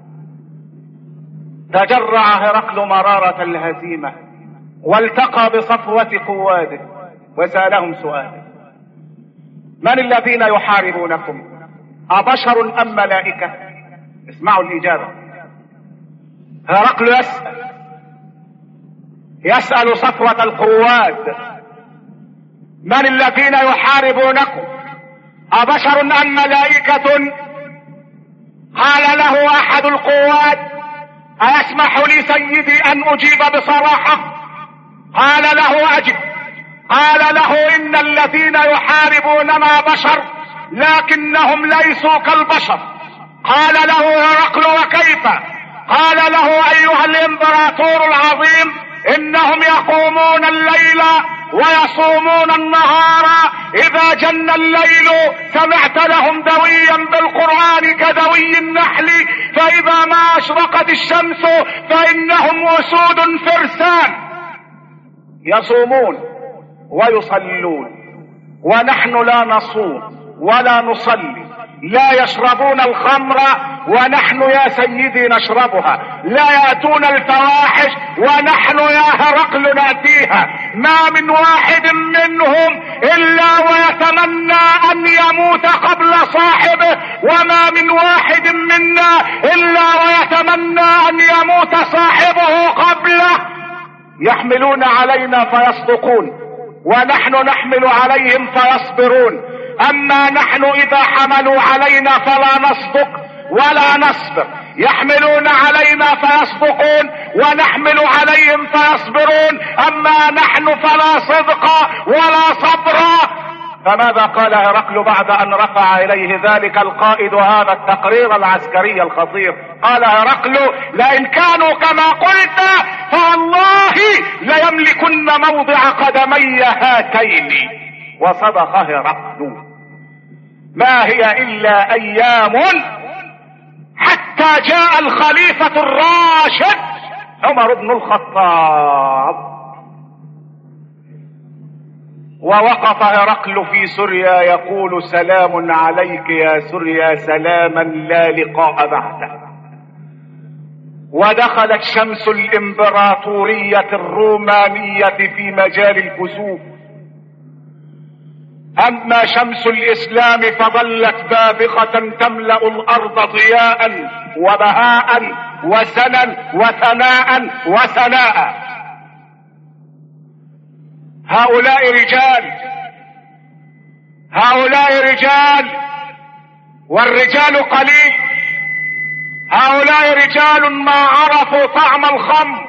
تجرع هرقل مرارة الهزيمة والتقى بصفوة قواده وسألهم سؤال: من الذين يحاربونكم؟ أبشر أم ملائكة؟ اسمعوا الإجابة. هرقل يسأل صفوة القواد: من الذين يحاربونكم؟ أبشر أم ملائكة؟ قال له أحد القواد: أيسمح لي سيدي أن أجيب بصراحة؟ قال له: أجب. قال له: إن الذين يحاربوننا بشر لكنهم ليسوا كالبشر. قال له هرقل: وكيف؟ قال له: أيها الإمبراطور العظيم، إنهم يقومون الليل ويصومون النهار، إذا جن الليل سمعت لهم دويا بالقرآن كدوي النحل، فإذا ما أشرقت الشمس فإنهم أسود فرسان. يصومون ويصلون ونحن لا نصوم ولا نصلي، لا يشربون الخمر ونحن يا سيدي نشربها، لا يأتون الفواحش ونحن يا هرقل نأتيها، ما من واحد منهم إلا ويتمنى أن يموت قبل صاحبه، وما من واحد منا إلا ويتمنى أن يموت صاحبه قبله. يحملون علينا فيصدقون ونحن نحمل عليهم فيصبرون، اما نحن اذا حملوا علينا فلا نصدق ولا نصبر. يحملون علينا فيصدقون ونحمل عليهم فيصبرون، اما نحن فلا صدق ولا صبر. فماذا قال هرقل بعد ان رفع اليه ذلك القائد هذا التقرير العسكري الخطير؟ قال هرقل: لئن كانوا كما قلت فوالله ليملكن موضع قدمي هاتين. وصدق هرقل. ما هي الا ايام حتى جاء الخليفة الراشد عمر بن الخطاب، ووقف هرقل في سوريا يقول: سلام عليك يا سوريا سلاما لا لقاء بعده. ودخلت شمس الامبراطورية الرومانية في مجال الكسوف، اما شمس الاسلام فظلت بابقة تملأ الارض ضياء وبهاء وسنا وثناء وثناء. هؤلاء رجال والرجال قليل. هؤلاء رجال ما عرفوا طعم الخمر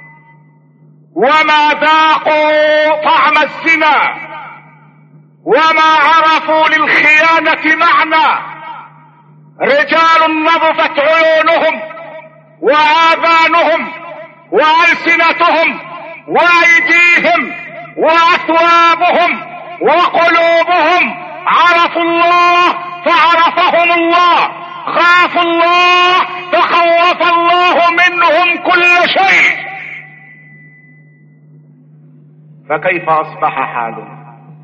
وما ذاقوا طعم الزنا وما عرفوا للخيانة معنى. رجال نضفت عيونهم وآذانهم وألسنتهم وأيديهم وأثوابهم وقلوبهم عرفوا الله فعرفهم الله، خافوا الله فخوف الله منهم كل شيء. فكيف أصبح حالهم؟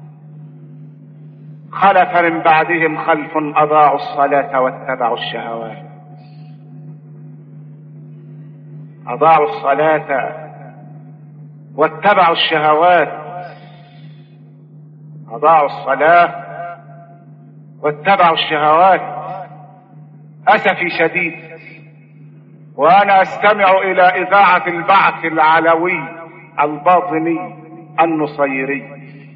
خلف من بعدهم خلف أضاعوا الصلاة واتبعوا الشهوات. أضاعوا الصلاة واتبعوا الشهوات. أضاعوا الصلاة واتبعوا الشهوات. أسفي شديد وأنا أستمع إلى إذاعة البعث العلوي الباطني النصيري.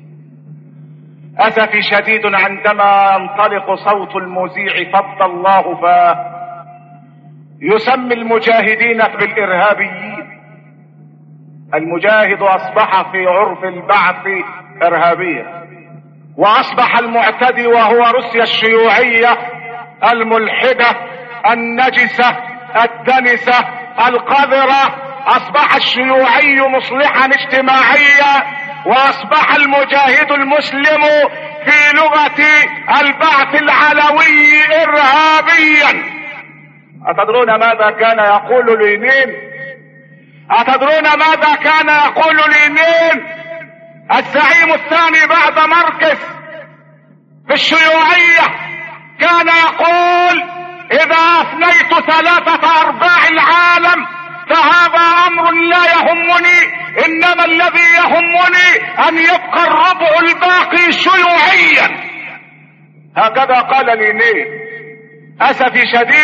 أسفي شديد عندما ينطلق صوت المذيع فضل الله فاه يسمي المجاهدين بالإرهابيين. المجاهد أصبح في عرف البعث إرهابيا، وأصبح المعتدي وهو روسيا الشيوعية الملحدة النجسة الدنسة القذرة. أصبح الشيوعي مصلحا اجتماعيا، وأصبح المجاهد المسلم في لغة البعث العلوي إرهابيا. أتدرون ماذا كان يقول لينين؟ أتدرون ماذا كان يقول لينين الزعيم الثاني بعد ماركس في الشيوعية؟ كان يقول: إذا أفنيت 3/4 العالم فهذا أمر لا يهمني، إنما الذي يهمني أن يبقى الربع الباقي شيوعيا. هكذا قال لينين. أسفي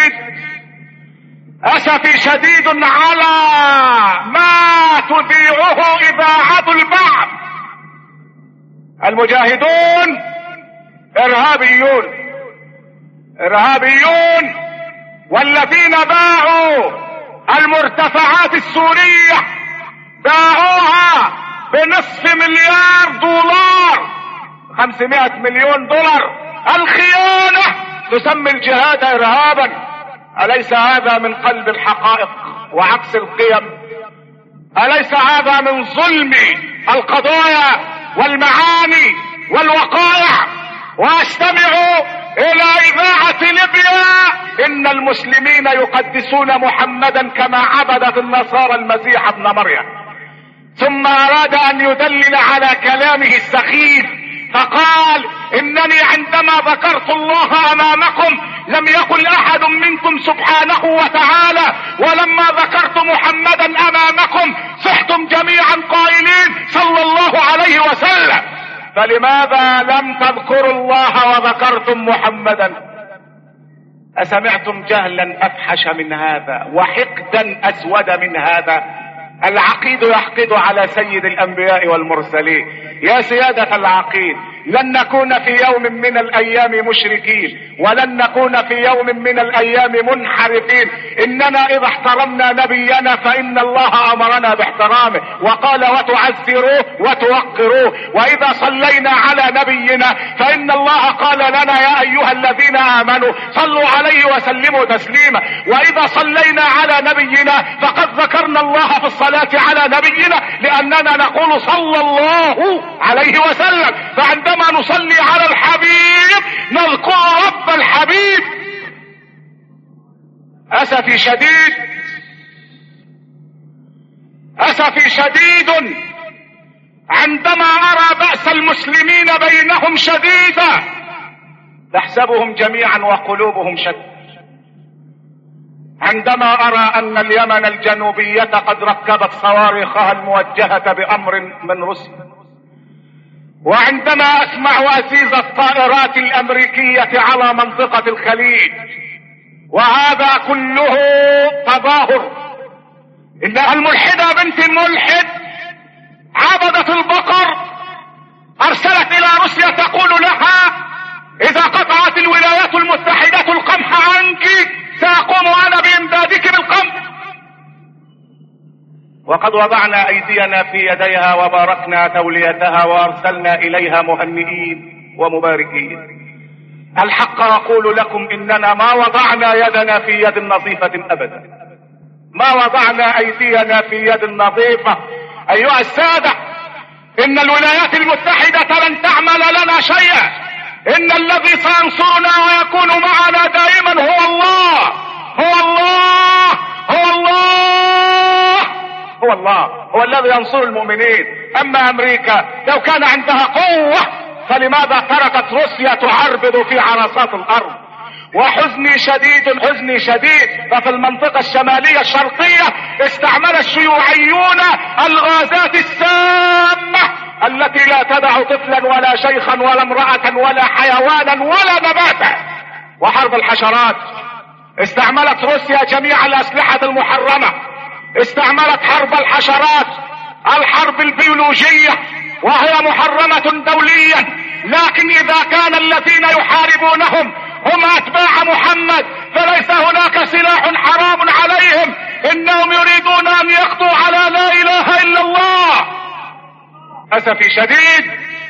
شديد على ما تذيعه إذاعة البعث. المجاهدون إرهابيون، والذين باعوا المرتفعات السورية باعوها ب$500 مليار، 500 مليون دولار. الخيانة تسمي الجهاد إرهابا. أليس هذا من قلب الحقائق وعكس القيم؟ أليس هذا من ظلم القضايا والمعاني والوقائع؟ واستمع إلى إذاعة ليبيا: إن المسلمين يقدسون محمدا كما عبدت النصارى المسيح ابن مريم. ثم اراد ان يدلل على كلامه السخيف فقال انني عندما ذكرت الله امامكم لم يقل احد منكم سبحانه وتعالى، ولما ذكرت محمدا امامكم صحتم جميعا قائلين صلى الله عليه وسلم، فلماذا لم تذكروا الله وذكرتم محمدا؟ أسمعتم جهلا افحش من هذا وحقدا اسود من هذا؟ العقيد يحقد على سيد الانبياء والمرسلين. يا سيادة العقيد، لن نكون في يوم من الايام مشركين، ولن نكون في يوم من الايام منحرفين. اننا اذا احترمنا نبينا فان الله امرنا باحترامه وقال وتعزروه وتوقروه، واذا صلينا على نبينا فان الله قال لنا يا ايها الذين امنوا صلوا عليه وسلموا تسليما، واذا صلينا على نبينا فقد ذكرنا الله في الصلاة على نبينا لاننا نقول صلى الله عليه وسلم، فعندما نصلي على الحبيب نذكر رب الحبيب. اسفي شديد، اسفي شديد عندما ارى بأس المسلمين بينهم شديدا، تحسبهم جميعا وقلوبهم شتى. عندما ارى ان اليمن الجنوبية قد ركبت صواريخها الموجهة بامر من روسيا، وعندما اسمع ازيز الطائرات الامريكية على منطقة الخليج، وهذا كله تظاهر. ان الملحدة بنت الملحد عبدت البقر ارسلت الى روسيا تقول لها اذا قطعت الولايات المتحدة القمح عنك ساقوم انا بامدادك بالقمح. وقد وضعنا ايدينا في يديها وباركنا توليتها وارسلنا اليها مهنئين ومباركين. الحق اقول لكم اننا ما وضعنا يدنا في يد نظيفة ابدا، ما وضعنا ايدينا في يد نظيفة. ايها السادة، ان الولايات المتحدة لن تعمل لنا شيئا، ان الذي سينصرنا ويكون معنا دائما هو الله، هو الله، هو الله، هو الله، هو الذي ينصر المؤمنين. اما امريكا لو كان عندها قوة فلماذا تركت روسيا تعربد في عرصات الارض؟ وحزني شديد، حزني شديد، ففي المنطقة الشمالية الشرقية استعمل الشيوعيون الغازات السامة التي لا تدع طفلا ولا شيخا ولا امرأة ولا حيوانا ولا نباتا. وحرب الحشرات، استعملت روسيا جميع الاسلحة المحرمة، استعملت حرب الحشرات، الحرب البيولوجية، وهي محرمة دوليا. لكن اذا كان الذين يحاربونهم هم اتباع محمد فليس هناك سلاح حرام عليهم، انهم يريدون ان يقضوا على لا اله الا الله. اسفي شديد،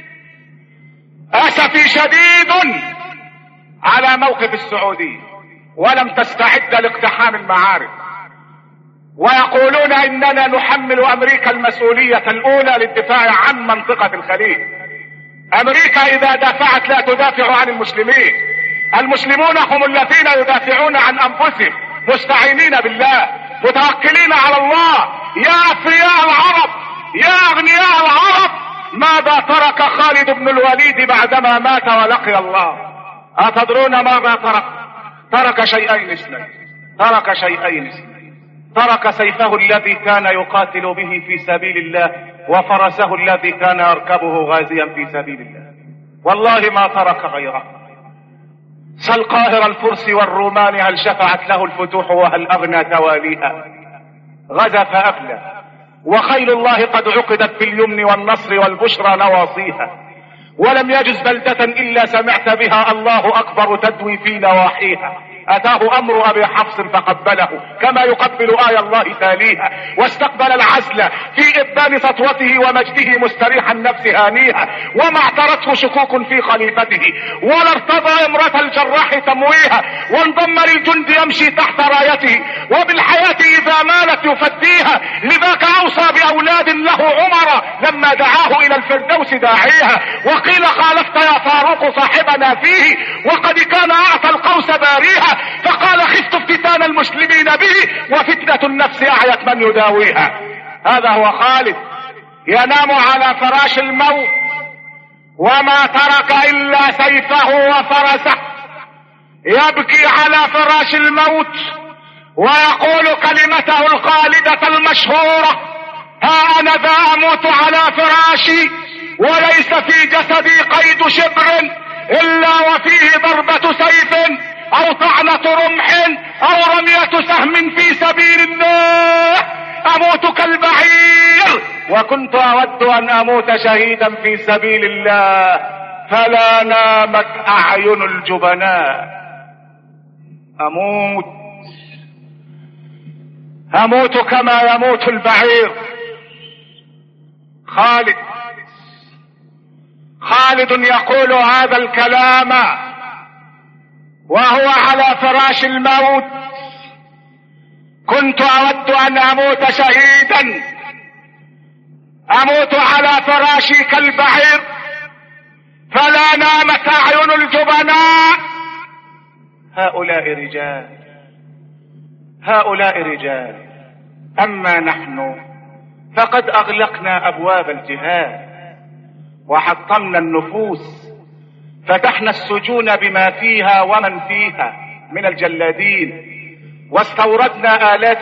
اسفي شديد على موقف السعودية، ولم تستعد لاقتحام المعارك، ويقولون اننا نحمل امريكا المسؤولية الاولى للدفاع عن منطقة الخليج. امريكا اذا دافعت لا تدافع عن المسلمين، المسلمون هم الذين يدافعون عن انفسهم مستعينين بالله متوكلين على الله. يا اثرياء العرب، يا اغنياء العرب، ماذا ترك خالد بن الوليد بعدما مات ولقي الله؟ اتدرون ماذا ترك؟ ترك شيئين اثنين، ترك شيئين اثنين. ترك سيفه الذي كان يقاتل به في سبيل الله، وفرسه الذي كان يركبه غازيا في سبيل الله. والله ما ترك غيره. سل قاهر الفرس والرومان هل شفعت له الفتوح وهل اغنى تواليها؟ غزا فافلى، وخيل الله قد عقدت باليمن والنصر والبشرى نواصيها، ولم يجز بلدة الا سمعت بها الله اكبر تدوي في نواحيها. اتاه امر ابي حفص فقبله كما يقبل آي الله تاليها، واستقبل العزل في ابان سطوته ومجده مستريح النفس هانيها، وما اعترته شكوك في خليفته ولا ارتضى امرة الجراح تمويها، وانضم للجند يمشي تحت رايته وبالحياة اذا مالت يفديها. لذاك اوصى باولاد له عمر لما دعاه الى الفردوس داعيها، وقيل خالفت يا فاروق صاحبنا فيه وقد كان اعطى القوس باريها، فقال خفت افتتان المسلمين به وفتنة النفس اعيت من يداويها. هذا هو خالد، ينام على فراش الموت وما ترك الا سيفه وفرسه، يبكي على فراش الموت ويقول كلمته الخالدة المشهورة: ها انا ذا اموت على فراشي وليس في جسدي قيد شبر الا وفيه ضربة سيف او طعنة رمح او رمية سهم في سبيل الله، اموت كالبعير، وكنت اود ان اموت شهيدا في سبيل الله فلا نامت اعين الجبناء. اموت كما يموت البعير. خالد يقول هذا الكلام وهو على فراش الموت: كنت اود ان اموت شهيدا، اموت على فراشي كالبعير فلا نامت اعين الجبناء. هؤلاء رجال. اما نحن فقد اغلقنا ابواب الجهاد وحطمنا النفوس، فتحنا السجون بما فيها ومن فيها من الجلادين، واستوردنا آلات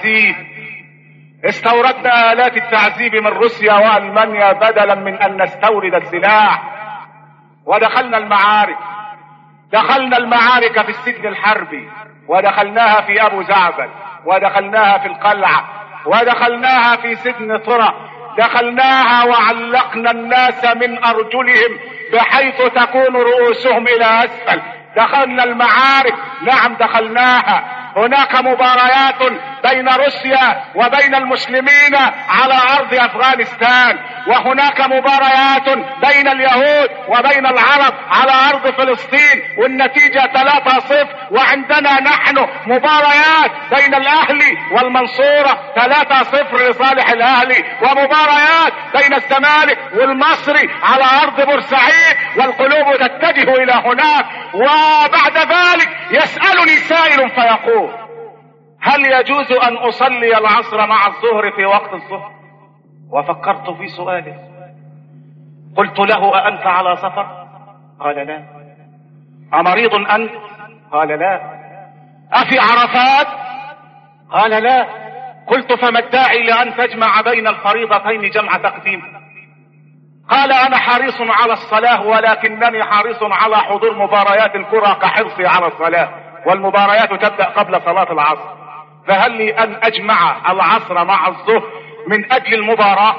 التعذيب من روسيا وألمانيا بدلا من أن نستورد السلاح. ودخلنا المعارك في السجن الحربي، ودخلناها في أبو زعبل، ودخلناها في القلعة، ودخلناها في سجن طرة، دخلناها وعلقنا الناس من أرجلهم بحيث تكون رؤوسهم إلى أسفل. دخلنا المعارك، نعم دخلناها. هناك مباريات بين روسيا وبين المسلمين على أرض أفغانستان، وهناك مباريات بين اليهود وبين العرب على أرض فلسطين، والنتيجة 3-0. وعندنا نحن مباريات بين الأهلي والمنصورة 3-0 لصالح الأهلي، ومباريات بين الزمالك والمصري على أرض بورسعيد، والقلوب تتجه إلى هناك. وبعد ذلك يسألني سائل فيقول: هل يجوز ان اصلي العصر مع الظهر في وقت الظهر؟ وفكرت في سؤاله، قلت له: أأنت على سفر؟ قال لا. أمريض أنت؟ قال لا. أفي عرفات؟ قال لا. قلت: فما الداعي لأن تجمع بين الفريضتين جمع تقديم؟ قال: أنا حريص على الصلاة، ولكنني حريص على حضور مباريات الكرة كحرصي على الصلاة، والمباريات تبدأ قبل صلاة العصر، فهل لي أن أجمع العصر مع الظهر من أجل المباراة؟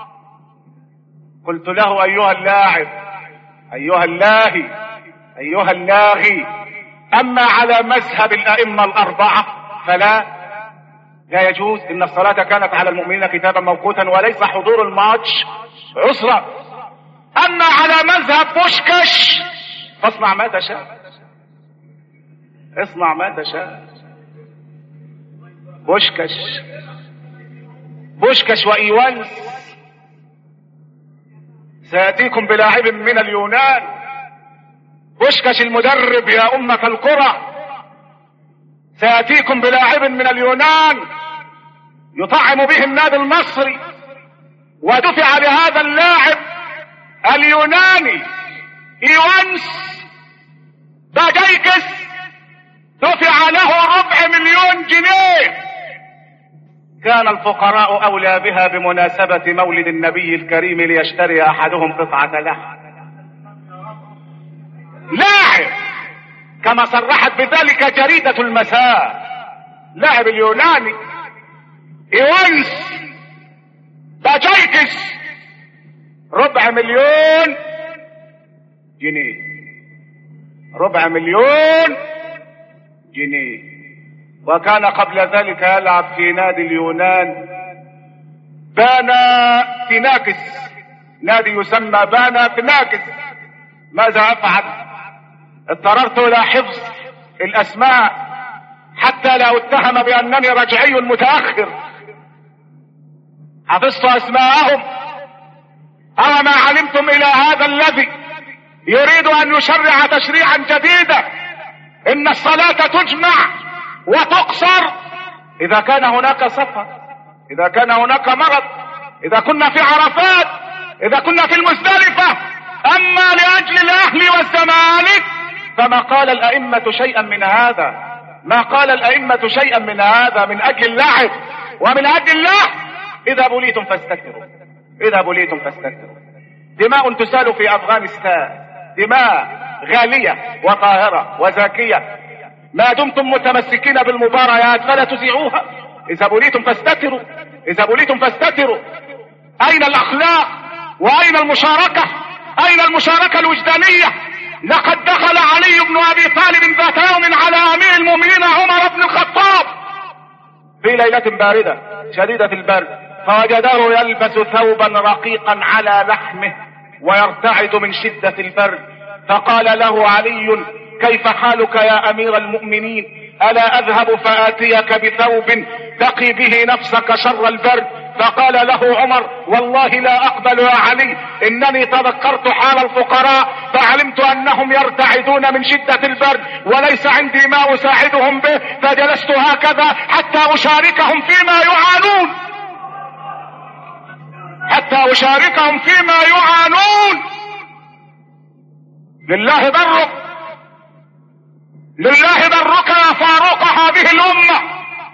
قلت له: أيها اللاعب، أيها اللاهي، أيها اللاغي، أما على مذهب الأئمة الأربعة فلا يجوز. إن الصلاة كانت على المؤمنين كتابا موقوتا، وليس حضور الماتش عسرا. أما على مذهب بوشكاش فاصنع ما تشاء، اصنع ما تشاء. بوشكاش وإيوانس سيأتيكم بلاعب من اليونان. بوشكاش المدرب يا أمة الكرة سيأتيكم بلاعب من اليونان يطعم به النادي المصري، ودفع لهذا اللاعب اليوناني إيوانس باجايكس دفع له 250,000 جنيه. كان الفقراء أولى بها بمناسبة مولد النبي الكريم ليشتري أحدهم قطعة لحم. لاعب كما صرحت بذلك جريدة المساء، لاعب اليوناني إيوانس باجايكس 400,000 جنيه. 400,000 جنيه. وكان قبل ذلك يلعب في نادي اليونان بانا فيناكس، نادي يسمى بانا فيناكس. ماذا افعل؟ اضطررت الى حفظ الاسماء حتى لا اتهم بانني رجعي متاخر. حفظت اسماءهم. أما علمتم إلى هذا الذي يريد أن يشرع تشريعا جديدا إن الصلاة تجمع وتقصر إذا كان هناك سفر، إذا كان هناك مرض، اذا كنا في عرفات، اذا كنا في المزدلفة. اما لاجل الاهلي والزمالك فما قال الائمة شيئا من هذا، ما قال الائمة شيئا من هذا، من اجل اللعب ومن اجل الله. اذا بليتم فاستكبروا، اذا بليتم فاستكبروا. دماء تسال في افغانستان، دماء غالية وطاهرة وزاكية، ما دمتم متمسكين بالمباريات فلا تذيعوها. اذا بليتم فاستتروا، اذا بليتم فاستتروا. اين الاخلاق واين المشاركة؟ اين المشاركة الوجدانية؟ لقد دخل علي بن ابي طالب ذات يوم على امير المؤمنين عمر بن الخطاب في ليلة باردة شديدة البرد، فوجده يلبس ثوبا رقيقا على لحمه ويرتعد من شدة البرد، فقال له علي: كيف حالك يا امير المؤمنين؟ الا اذهب فاتيك بثوب تقي به نفسك شر البرد؟ فقال له عمر: والله لا اقبل يا علي، انني تذكرت حال الفقراء فعلمت انهم يرتعدون من شدة البرد وليس عندي ما اساعدهم به، فجلست هكذا حتى اشاركهم فيما يعانون، حتى اشاركهم فيما يعانون. لله برك، لله برك يا فاروق هذه الامة،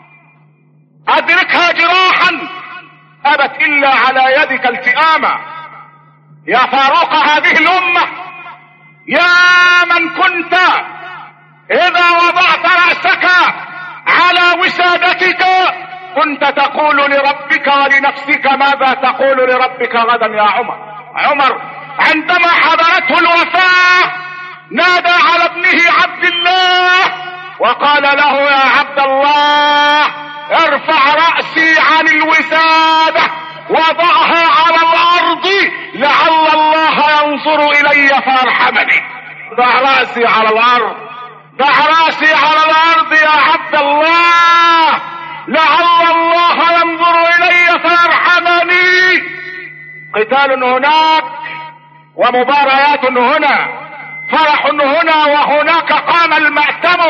ادركها جراحا ابت الا على يدك التئاما. يا فاروق هذه الامة، يا من كنت اذا وضعت رأسك على وسادتك كنت تقول لربك ولنفسك ماذا تقول لربك غدا يا عمر. عمر عندما حضرته الوفاة نادى على ابنه عبد الله وقال له: يا عبد الله، ارفع رأسي عن الوسادة وضعها على الارض لعل الله ينظر الي فيرحمني. ضع رأسي على الارض، ضع رأسي على الارض يا عبد الله لعل الله ينظر الي فيرحمني. قتال هناك ومباريات هنا، فرح هنا وهناك. قام المأتم،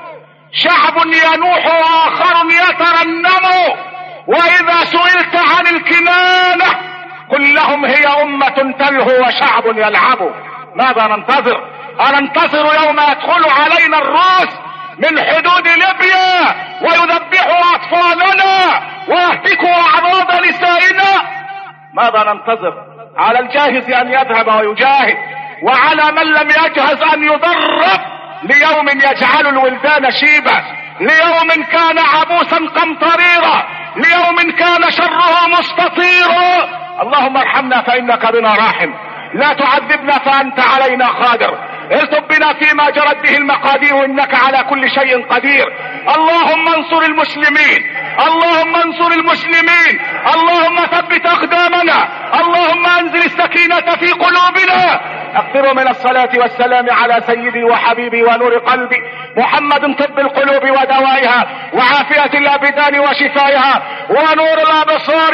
شعب ينوح واخر يترنم، واذا سئلت عن الكنانة قل لهم هي امة تلهو وشعب يلعب. ماذا ننتظر؟ أننتظر يوم يدخل علينا الروس من حدود ليبيا ويذبحوا اطفالنا ويهتكوا اعراض نسائنا؟ ماذا ننتظر؟ على الجاهز ان يذهب ويجاهد، وعلى من لم يجهز ان يضرب ليوم يجعل الولدان شيبا، ليوم كان عبوسا قمطريرا، ليوم كان شره مستطيرا. اللهم ارحمنا فانك بنا راحم، لا تعذبنا فانت علينا قادر، الطب بنا فيما جرت به المقادير انك على كل شيء قدير. اللهم انصر المسلمين، اللهم انصر المسلمين، اللهم ثبت اقدامنا، اللهم انزل السكينة في قلوبنا. اكثروا من الصلاة والسلام على سيدي وحبيبي ونور قلبي محمد، طب القلوب ودوائها وعافية الابدان وشفائها ونور الابصار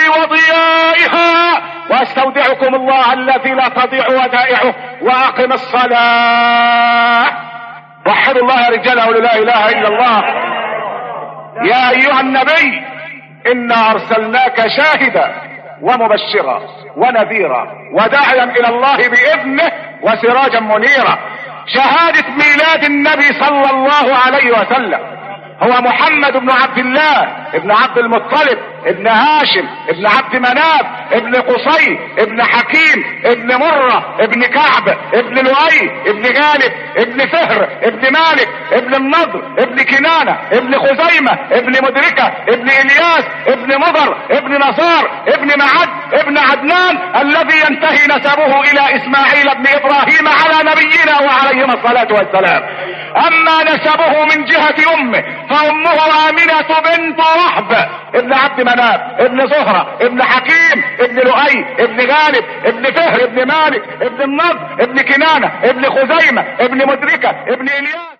وضيائها. واستودعكم الله الذي لا تضيع ودائعه، واقم الصلاة. وحدوا الله يا رجال، قولوا لا اله الا الله. يا ايها النبي انا ارسلناك شاهدا ومبشرا ونذيرا وداعيا الى الله باذنه وسراجا منيرا. شهادة ميلاد النبي صلى الله عليه وسلم هو محمد بن عبد الله ابن عبد المطلب ابن هاشم ابن عبد مناف ابن قصي ابن حكيم ابن مرة ابن كعب ابن لؤي ابن غالب ابن فهر ابن مالك ابن النضر ابن كنانة ابن خزيمة ابن مدركة ابن الياس ابن مضر ابن نصار ابن معد ابن عدنان، الذي ينتهي نسبه الى اسماعيل ابن ابراهيم على نبينا وعليهما الصلاة والسلام. اما نسبه من جهة امه فامه امنة بنت وهب ابن عبد مناف ابن زهرة ابن حكيم ابن لؤي ابن غالب ابن فهر ابن مالك ابن النضر ابن كنانة ابن خزيمة ابن مدركة ابن الياس.